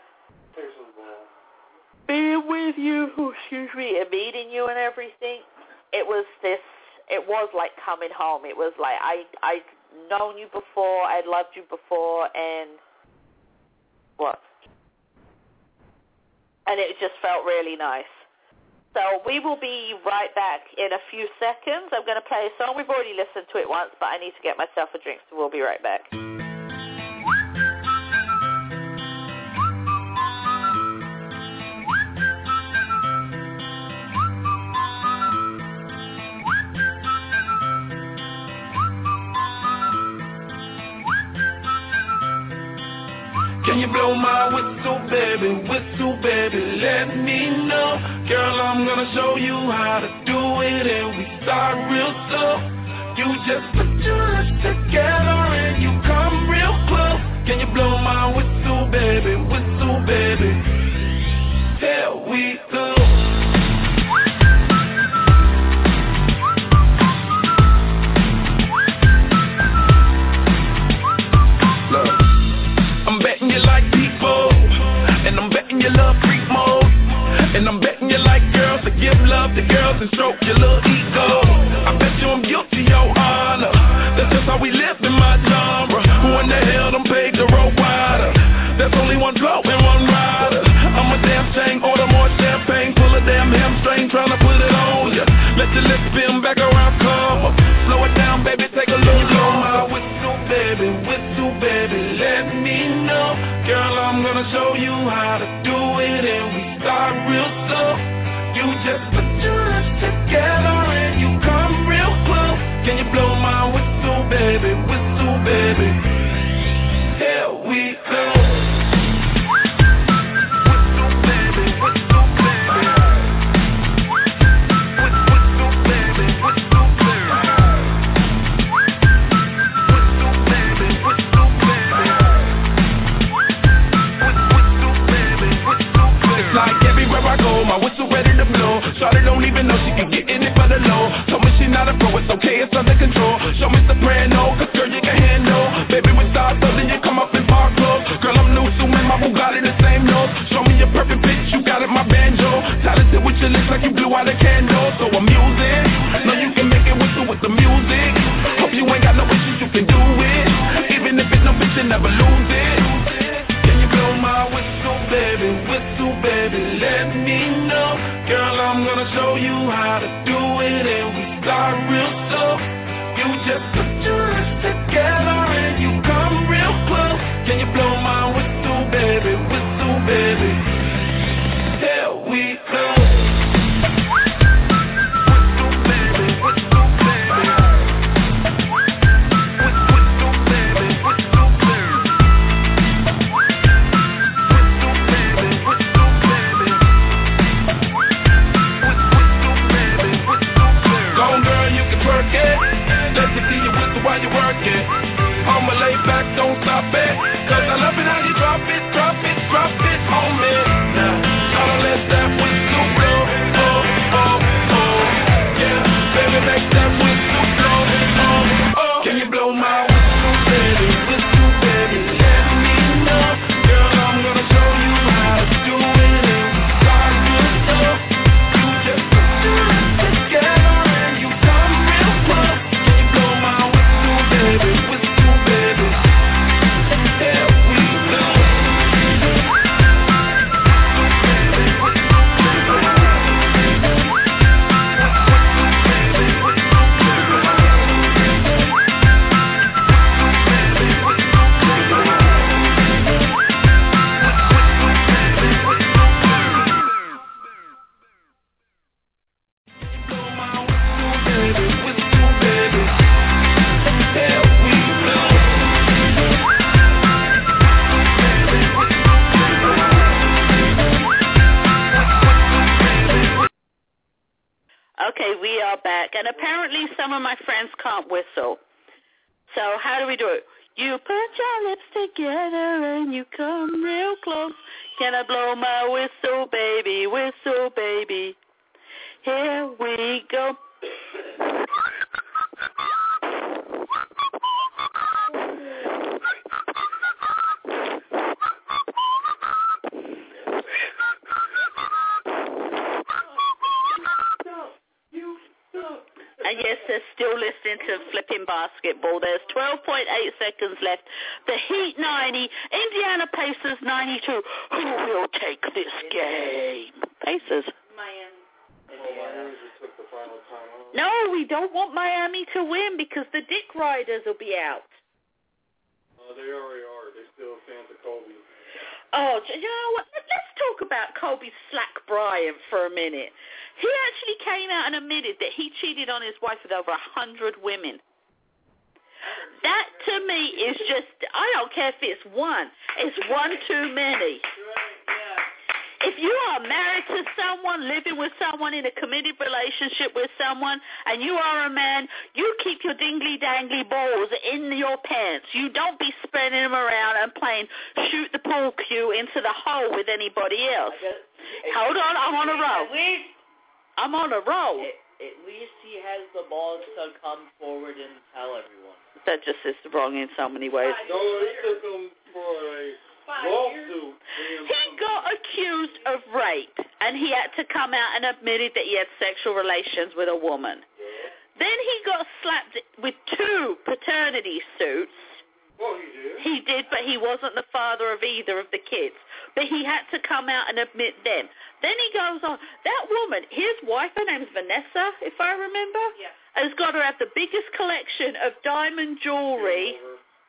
being with you, oh, excuse me, and meeting you and everything, it was this, it was like coming home. It was like I, I'd known you before, I'd loved you before, and what? And it just felt really nice. So we will be right back in a few seconds. I'm going to play a song. We've already listened to it once, but I need to get myself a drink, so we'll be right back. Can you blow my whistle, baby, whistle, baby, let me know. Girl, I'm gonna show you how to do it, and we start real slow. You just put your lips together and you come real close. Can you blow my whistle, baby, whistle, baby? Here we go. And I'm betting you like girls to give love to girls and stroke your little ego. I bet you I'm guilty, your honor. That's just how we live in my genre. Who in the hell done paved the road wider? There's only one blow and one rider. I'm a damn shame, order more champagne, pull a damn hamstring, tryna put it on ya. Let your lips spin back around, come up. Slow it down, baby, take a look. Blow my whistle, baby, whistle, baby, let me know. Girl, I'm gonna show you how to do it, and we start real slow. You just put your lips together and you come real close. Can you blow my whistle, baby, whistle, baby? Here we go. My whistle ready to blow. Shawty don't even know she can get in it for the low. Told me she not a pro, it's okay, it's under control. Show me soprano, cause girl you can handle. Baby with stars, so then you come up in park clothes. Girl I'm new, so my Bugatti the same nose. Show me your perfect pitch, you got it, my banjo. Talented with your lips like you blew out a candle. So I'm using, know you can make it whistle with the music. Hope you ain't got no issues, you can do it. Even if it's no bitch, you never lose it. Can you blow my whistle, baby, whistle, baby, let me know. Girl, I'm gonna show you how to do it, and we start real slow. You just put your lips together and you come real close. Can you blow my whistle, baby, whistle, baby? Here we go. While you working, I'ma lay back, don't stop it. Cause I love it how you drop it, drop it, drop it on me. Now, gotta let that whistle blow. Oh, oh, oh. Yeah, baby, make that whistle blow. Oh, oh. Can you blow my whistle, baby? Whistle, baby, let me know. Girl, I'm gonna show you how to do it, and we start real slow. You just put your lips together and you come real close. Can you blow my baby, whistle, baby, here we go. Okay, we are back. And apparently some of my friends can't whistle. So how do we do it? You put your lips together and you come real close. Can I blow my whistle, baby, whistle, baby? Here we go. And yes, they're still listening to flipping basketball. There's twelve point eight seconds left. The Heat ninety, Indiana Pacers ninety-two. Who will take this game? Pacers. Miami. Miami just took the final time. No, we don't want Miami to win because the Dick Riders will be out. Uh, they already are. They still fans of Kobe. Oh, you know what? Let's talk about Kobe Slack Bryant for a minute. He actually came out and admitted that he cheated on his wife with over a hundred women. That, to me, is just, I don't care if it's one. It's one too many. If you are married to someone, living with someone, in a committed relationship with someone, and you are a man, you keep your dingly-dangly balls in your pants. You don't be spreading them around and playing shoot the pool cue into the hole with anybody else. Hold on, I'm on a roll. At least, I'm on a roll. at, at least he has the balls to come forward and tell everyone. That just is wrong in so many ways. No, it took him for a lawsuit. He got accused of rape, and he had to come out and admitted that he had sexual relations with a woman. Then he got slapped with two paternity suits. Well, he did. He did, but he wasn't the father of either of the kids. But he had to come out and admit them. Then he goes on, that woman, his wife, her name's Vanessa, if I remember, Yeah. has got to have the biggest collection of diamond jewelry.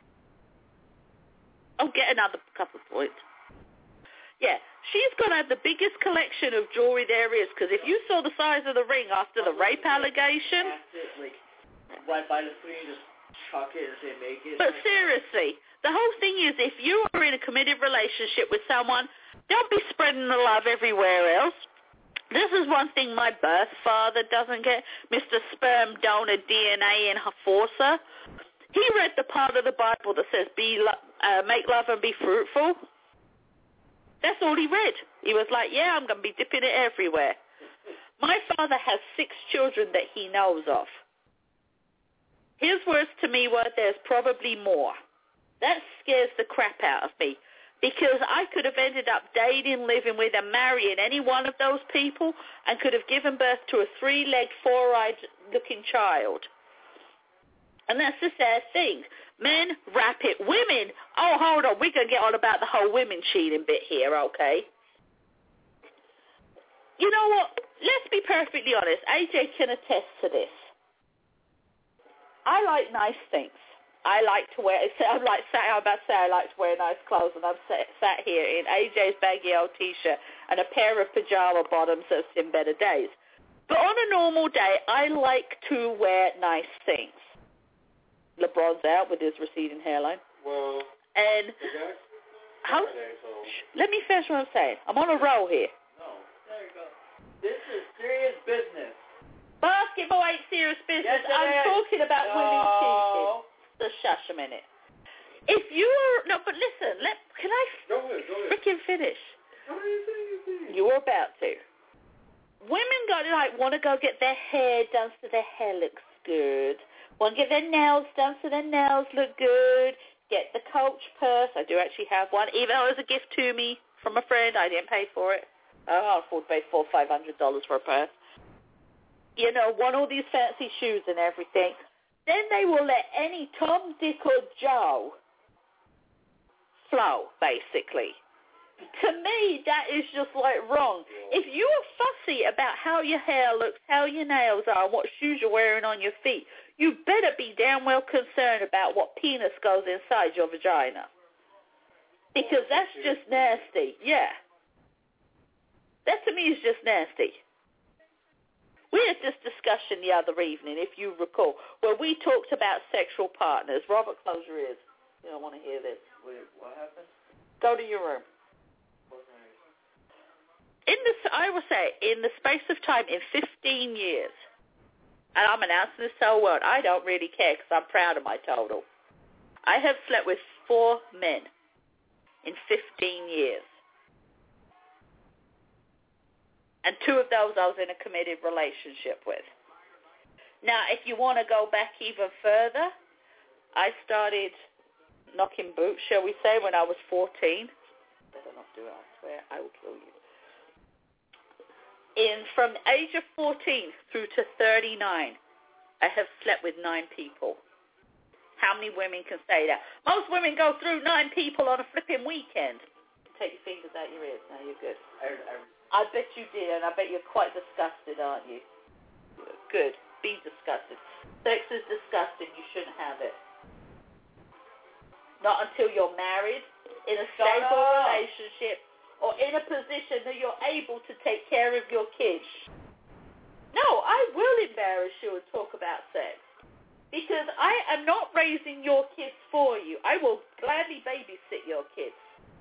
Oh, get another couple of points. Yeah, she's got to have the biggest collection of jewelry there is, because if you saw the size of the ring after the rape allegation... Have to, like, right by the screen, just chuck it and say make it. But seriously, the whole thing is, if you are in a committed relationship with someone, don't be spreading the love everywhere else. This is one thing my birth father doesn't get, Mister Sperm Donor D N A Enforcer. He read the part of the Bible that says, "Be lo- uh, make love and be fruitful." That's all he read. He was like, yeah, I'm going to be dipping it everywhere. My father has six children that he knows of. His words to me were, there's probably more. That scares the crap out of me, because I could have ended up dating, living with, and marrying any one of those people and could have given birth to a three-legged, four-eyed looking child. And that's the sad thing. Men, rap it. Women, oh, hold on. We're going to get on about the whole women cheating bit here, okay? You know what? Let's be perfectly honest. A J can attest to this. I like nice things. I like to wear, I'm like, I'm about to say I like to wear nice clothes, and I'm sat, sat here in A J's baggy old T-shirt and a pair of pajama bottoms that's in better days. But on a normal day, I like to wear nice things. LeBron's out with his receding hairline. Well, and how? so. Let me finish what I'm saying. I'm on a roll here. No, there you go. This is serious business. Basketball ain't serious business. Yes, it I'm is. talking about No. women cheating. Just shush a minute. If you were no, but listen. Let can I Go ahead, go ahead. freaking finish? What are you saying? You were about to. Women got like want to go get their hair done so their hair looks good. Want to get their nails done so their nails look good. Get the Coach purse. I do actually have one, even though it was a gift to me from a friend. I didn't pay for it. I can't afford to pay four, five hundred dollars for a purse. You know, want all these fancy shoes and everything. Then they will let any Tom, Dick, or Joe flow, basically. To me, that is just like wrong. If you are fussy about how your hair looks, how your nails are, and what shoes you're wearing on your feet, you better be damn well concerned about what penis goes inside your vagina. Because that's just nasty. Yeah. That to me is just nasty. We had this discussion the other evening, if you recall, where we talked about sexual partners. Robert, close your ears. You don't want to hear this. Wait, what happened? Go to your room. In this, I will say, in the space of time, in fifteen years, and I'm announcing this to the world, I don't really care because I'm proud of my total. I have slept with four men in fifteen years. And two of those I was in a committed relationship with. Now, if you want to go back even further, I started knocking boots, shall we say, when I was fourteen. Better not do it, I swear, I will kill you. In from the age of fourteen through to thirty-nine, I have slept with nine people. How many women can say that? Most women go through nine people on a flipping weekend. Take your fingers out your ears. Now you're good. I, I, I bet you did, and I bet you're quite disgusted, aren't you? Good. Be disgusted. Sex is disgusting. You shouldn't have it. Not until you're married, in a stable relationship, or in a position that you're able to take care of your kids. No, I will embarrass you and talk about sex. Because I am not raising your kids for you. I will gladly babysit your kids.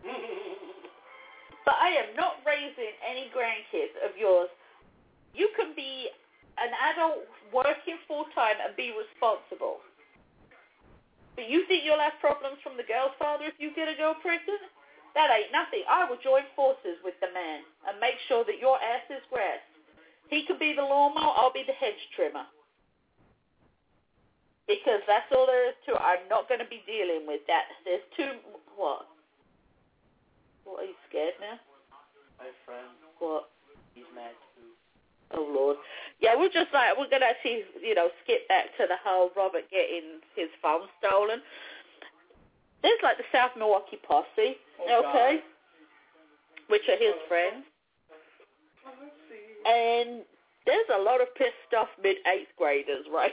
But I am not raising any grandkids of yours. You can be an adult working full-time and be responsible. But you think you'll have problems from the girl's father if you get a girl pregnant? That ain't nothing. I will join forces with the man and make sure that your ass is grassed. He could be the lawnmower, I'll be the hedge trimmer. Because that's all there is to it. I'm not going to be dealing with that. There's two... What? What, are you scared now? My friend. What? He's mad too. Oh, Lord. Yeah, we're just like, we're going to actually, you know, skip back to the whole Robert getting his phone stolen. There's like the South Milwaukee Posse, oh, okay, God. which are his friends. And there's a lot of pissed off mid-eighth graders, right?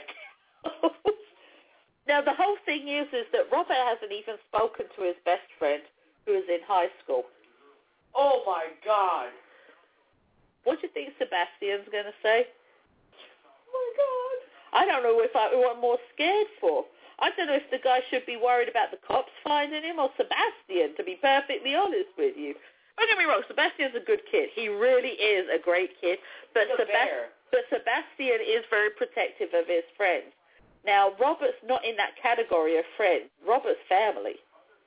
Now, the whole thing is, is that Robert hasn't even spoken to his best friend, who is in high school. Oh, my God. What do you think Sebastian's going to say? Oh, my God. I don't know if I, what I'm more scared for. I don't know if the guy should be worried about the cops finding him or Sebastian, to be perfectly honest with you. Don't get me wrong, Sebastian's a good kid. He really is a great kid. But, Sebast- but Sebastian is very protective of his friends. Now, Robert's not in that category of friends. Robert's family.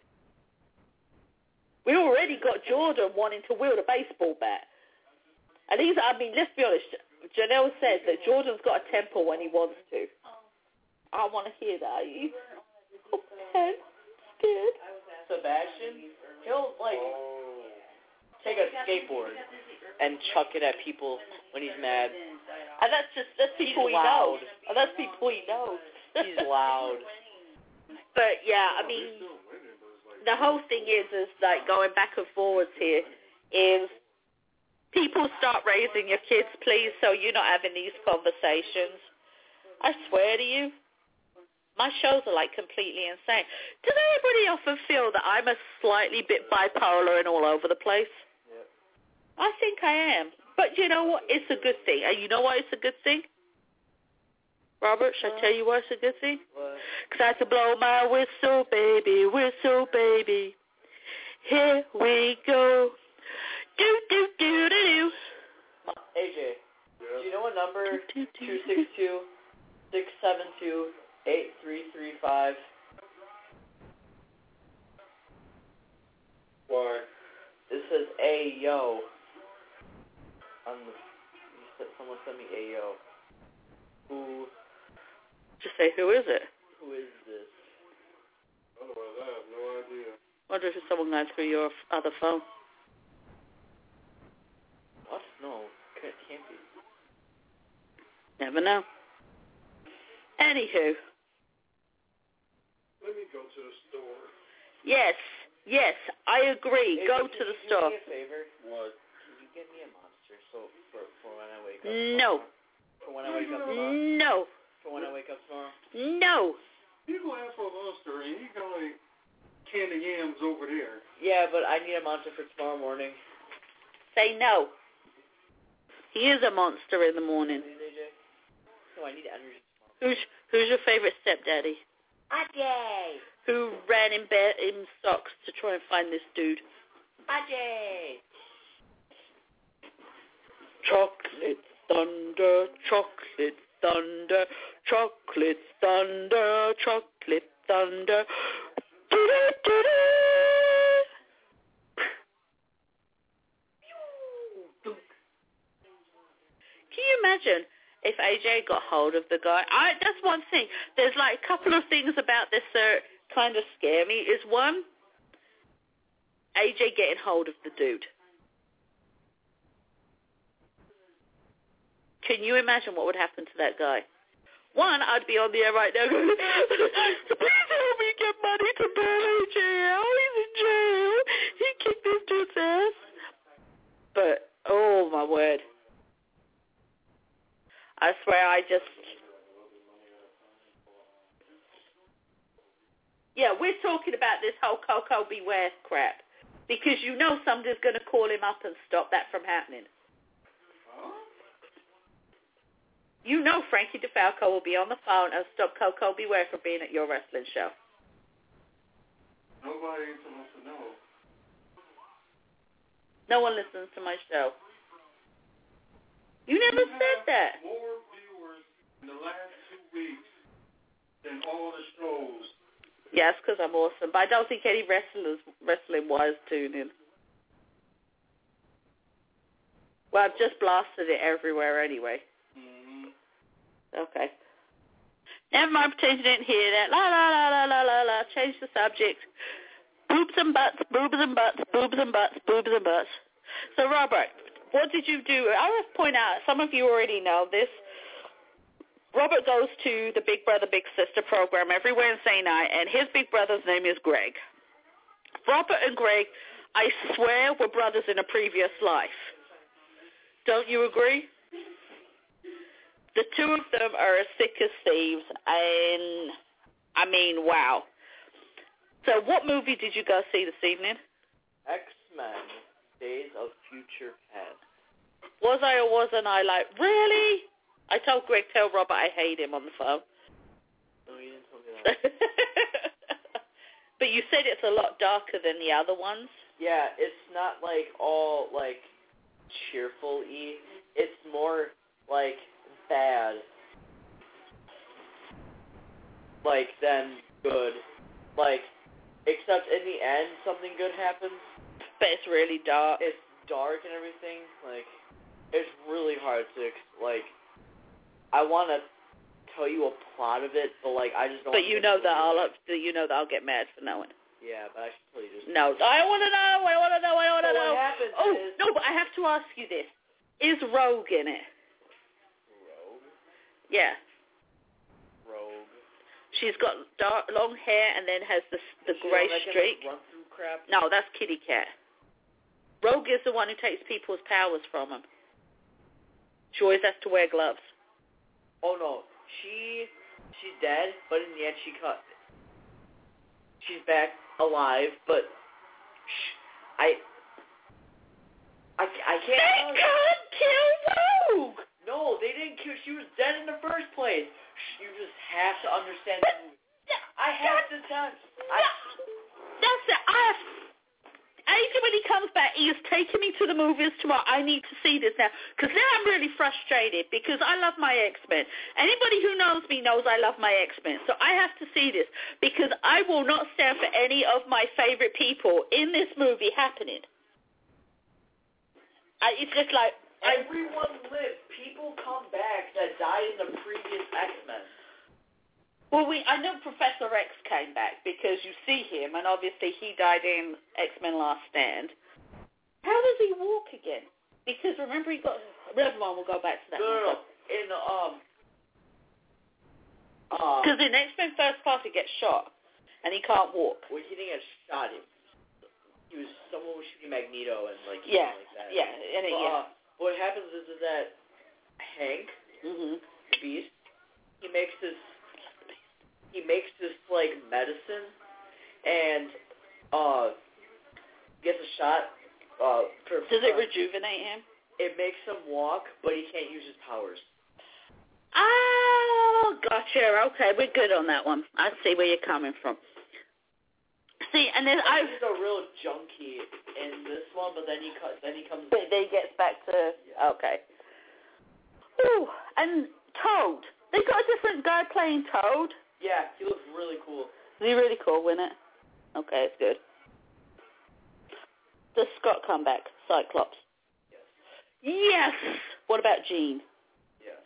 We already got Jordan wanting to wield a baseball bat. And he's, I mean, let's be honest, Janelle said that Jordan's got a temper when he wants to. I want to hear that. Are you okay? Scared? Sebastian, he'll, like, take a skateboard and chuck it at people when he's mad. And that's just, that's people he's he loud. knows. And that's people he knows. He's loud. But, yeah, I mean, the whole thing is, is like going back and forwards here, is people start raising your kids, please, so you're not having these conversations. I swear to you, my shows are like completely insane. Does anybody often feel that I'm a slightly bit bipolar and all over the place? Yep. I think I am. But you know what? It's a good thing. And you know why it's a good thing? Robert, should I tell you why it's a good thing? What? Because I have to blow my whistle, baby, whistle, baby. Here we go. Do, do, do, do, do. A J, do you know what number two six two, six seven two, eight three three five? Why? This says Ayo. On the, you said, someone sent me Ayo. Who? Just say, who is it? Who is this? Otherwise, I have no idea. Wonder if it's someone going through your other phone. What? No, it can't be. Never know. Anywho. Let me go to the store. Yes, yes, I agree. Hey, go can to the you store. Do me a favor? What? Can you get me a monster so for, for when I wake up? No. For when I wake up tomorrow? No. For when I wake up tomorrow? No. You go ask for a monster, and you got like candy yams over there. Yeah, but I need a monster for tomorrow morning. Say no. He is a monster in the morning. Please, A J? No, I need energy tomorrow. Who's who's your favorite stepdaddy? Ajay! Who ran in bed in socks to try and find this dude? Ajay! Chocolate thunder, chocolate thunder, chocolate thunder, chocolate thunder. Can you imagine if A J got hold of the guy? I, that's one thing. There's like a couple of things about this that kind of scare me. Is one, A J getting hold of the dude. Can you imagine what would happen to that guy? One, I'd be on the air right now going, please help me get money to bail A J out. He's in jail. He kicked this dude's ass. But, oh my word. I swear I just... Yeah, we're talking about this whole Coco Beware crap. Because you know somebody's going to call him up and stop that from happening. You know Frankie DeFalco will be on the phone and stop Coco Beware from being at your wrestling show. Nobody ain't supposed to know. No one listens to my show. You never you said that. More viewers in the last two weeks than all the shows. Yes, because I'm awesome. But I don't think any wrestlers, wrestling-wise, tune in. Well, I've just blasted it everywhere anyway. Okay. Never mind, pretend you didn't hear that. La, la, la, la, la, la, la. Change the subject. Boobs and butts, boobs and butts, boobs and butts, boobs and butts. So, Robert, what did you do? I want to point out, some of you already know this. Robert goes to the Big Brother, Big Sister program every Wednesday night, and his big brother's name is Greg. Robert and Greg, I swear, were brothers in a previous life. Don't you agree? The two of them are as thick as thieves, and, I mean, wow. So what movie did you go see this evening? X-Men, Days of Future Past. Was I or wasn't I like, really? I told Greg, tell Robert I hate him on the phone. No, you didn't tell me that. But you said it's a lot darker than the other ones. Yeah, it's not, like, all, like, cheerful-y. It's more, like... bad, like, then good, like, except in the end, something good happens. But it's really dark. It's dark and everything, like, it's really hard to, like, I want to tell you a plot of it, but, like, I just don't But you know that I'll, you know that I'll get mad for knowing. Yeah, but I should tell you just... No, I want to know, I want to know, I want to so know. What happens oh, is... no, but I have to ask you this. Is Rogue in it? Yeah. Rogue. She's got dark, long hair and then has the the Is she grey the one that can, streak. like, run through crap? No, that's Kitty Cat. Rogue is the one who takes people's powers from them. She always has to wear gloves. Oh no, she she's dead, but in the end she cut. She's back alive, but sh- I I I can't. They can't kill Rogue. No, they didn't kill. She was dead in the first place. You just have to understand. But, the movie. I have to tell. I, that's it. I have. Adrian, when he comes back, he is taking me to the movies tomorrow. I need to see this now. Because now I'm really frustrated because I love my X-Men. Anybody who knows me knows I love my X-Men. So I have to see this because I will not stand for any of my favorite people in this movie happening. I, it's just like... Everyone lives. People come back that died in the previous X-Men. Well, we I know Professor X came back because you see him, and obviously he died in X-Men Last Stand. How does he walk again? Because remember he got... Never mind, we'll go back to that. No, no, no. In, um... Because uh, in X-Men First Class he gets shot, and he can't walk. Well, he didn't get shot. He, he was... Someone was shooting Magneto and, like, yeah, like that. Yeah, and it, but, yeah. Uh, what happens is, is that Hank, mm-hmm. Beast, he makes this, he makes this, like, medicine, and, uh, gets a shot, uh, for, Does it uh, rejuvenate him? It makes him walk, but he can't use his powers. Oh, gotcha. Okay, we're good on that one. I see where you're coming from. See, and then I... He's a real junkie in this one, but then he then he comes... But then he gets back to... Yeah. Okay. Ooh, and Toad. They got a different guy playing Toad. Yeah, he looks really cool. Is he really cool, isn't it? Okay, it's good. Does Scott come back? Cyclops? Yes! What about Jean? Yes.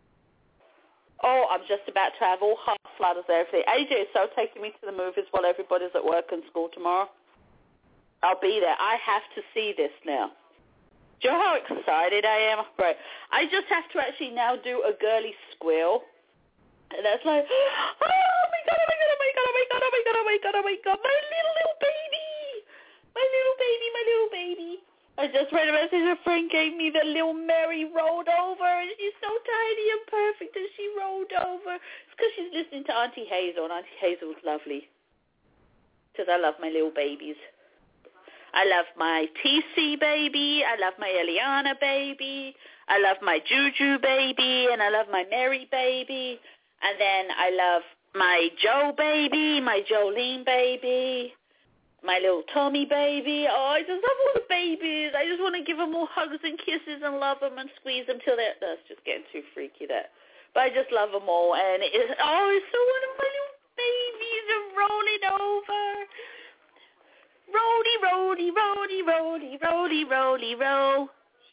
Oh, I'm just about to have all heart flutters and everything. A J is so taking me to the movies while everybody's at work and school tomorrow. I'll be there. I have to see this now. Do you know how excited I am? Right. I just have to actually now do a girly squeal. And that's like, oh my God, oh my God, oh my God, oh my God, oh my God, oh my God, oh my God, my little, little baby. My little baby, my little baby. I just read a message a friend gave me that little Mary rolled over, and she's so tiny and perfect, and she rolled over. It's because she's listening to Auntie Hazel, and Auntie Hazel's lovely. Because I love my little babies. I love my T C baby. I love my Eliana baby. I love my Juju baby, and I love my Mary baby. And then I love my Joe baby, my Jolene baby. My little Tommy baby. Oh, I just love all the babies. I just want to give them all hugs and kisses and love them and squeeze them till they're... That's just getting too freaky, that. But I just love them all. And it is... Oh, it's so one of my little babies are rolling over. Rolly, rolly, rolly, rolly, rolly, rolly, roll.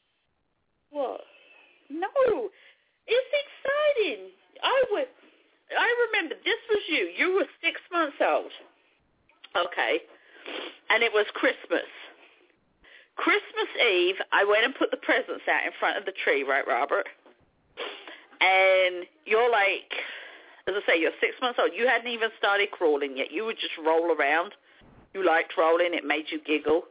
What? No. It's exciting. I would... I remember, this was you. You were six months old. Okay. And it was Christmas. Christmas Eve, I went and put the presents out in front of the tree, right, Robert? And you're like, as I say, you're six months old. You hadn't even started crawling yet. You would just roll around. You liked rolling. It made you giggle.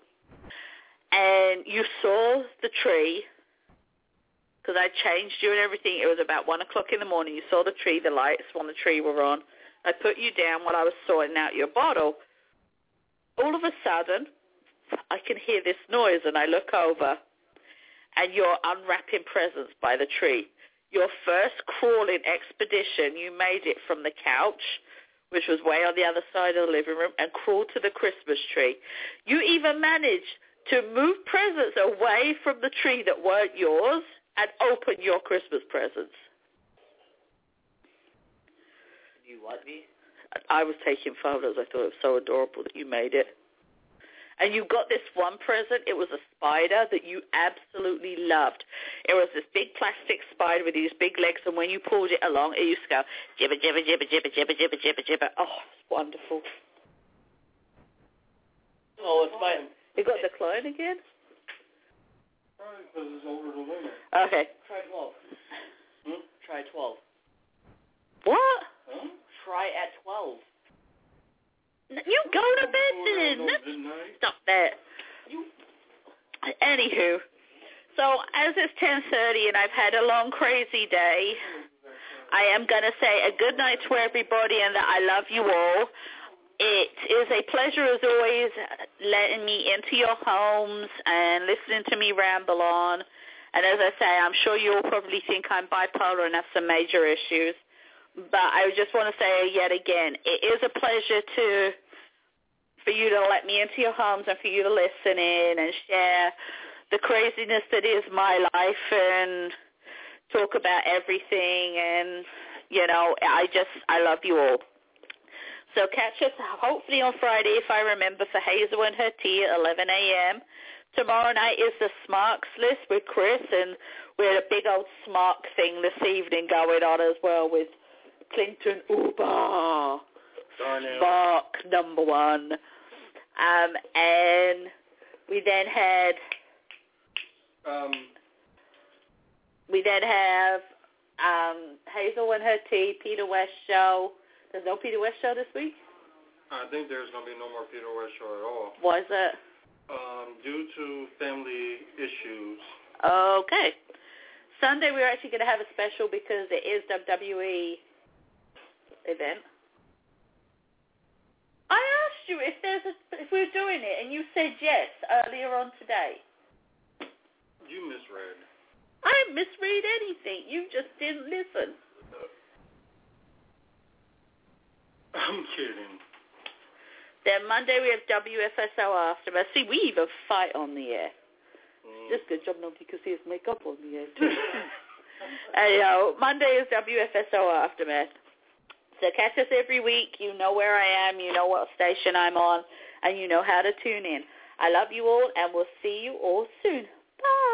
And you saw the tree, because I changed you and everything. It was about one o'clock in the morning. You saw the tree, the lights on the tree were on. I put you down while I was sorting out your bottle. All of a sudden, I can hear this noise, and I look over, and you're unwrapping presents by the tree. Your first crawling expedition, you made it from the couch, which was way on the other side of the living room, and crawled to the Christmas tree. You even managed to move presents away from the tree that weren't yours and open your Christmas presents. You what me? I was taking photos. I thought it was so adorable that you made it. And you got this one present. It was a spider that you absolutely loved. It was this big plastic spider with these big legs, and when you pulled it along, it used to go jibber, jibber, jibber, jibber, jibber, jibber, jibber, jibber. Oh, it's wonderful. Oh, it's fine. You got decline again? Probably because it's over the limit. Okay. Try twelve. Hmm? Try twelve. What? Huh? Try at twelve. You go to bed then. Stop that. You. Anywho, so as it's ten thirty and I've had a long, crazy day, I am going to say a good night to everybody and that I love you all. It is a pleasure, as always, letting me into your homes and listening to me ramble on. And as I say, I'm sure you all probably think I'm bipolar and have some major issues. But I just want to say yet again, it is a pleasure to for you to let me into your homes and for you to listen in and share the craziness that is my life and talk about everything. And, you know, I just, I love you all. So catch us hopefully on Friday, if I remember, for Hazel and her tea at eleven a.m. Tomorrow night is the Smarks list with Chris, and we had a big old Smark thing this evening going on as well with Clinton Uber, Smark number one. Um, and we then had, Um, we then have um, Hazel and her tea, Peter West show. There's no Peter West show this week? I think there's going to be no more Peter West show at all. Why is that? Um, due to family issues. Okay. Sunday we're actually going to have a special because it is W W E event. I asked you if there's a, if we were doing it, and you said yes earlier on today. You misread. I didn't misread anything. You just didn't listen. I'm kidding. Then Monday we have W F S O Aftermath. See, we even fight on the air. Mm. Just good job nobody could see us make up on the air, too. And, you know, Monday is W F S O Aftermath. So catch us every week. You know where I am. You know what station I'm on. And you know how to tune in. I love you all, and we'll see you all soon. Bye.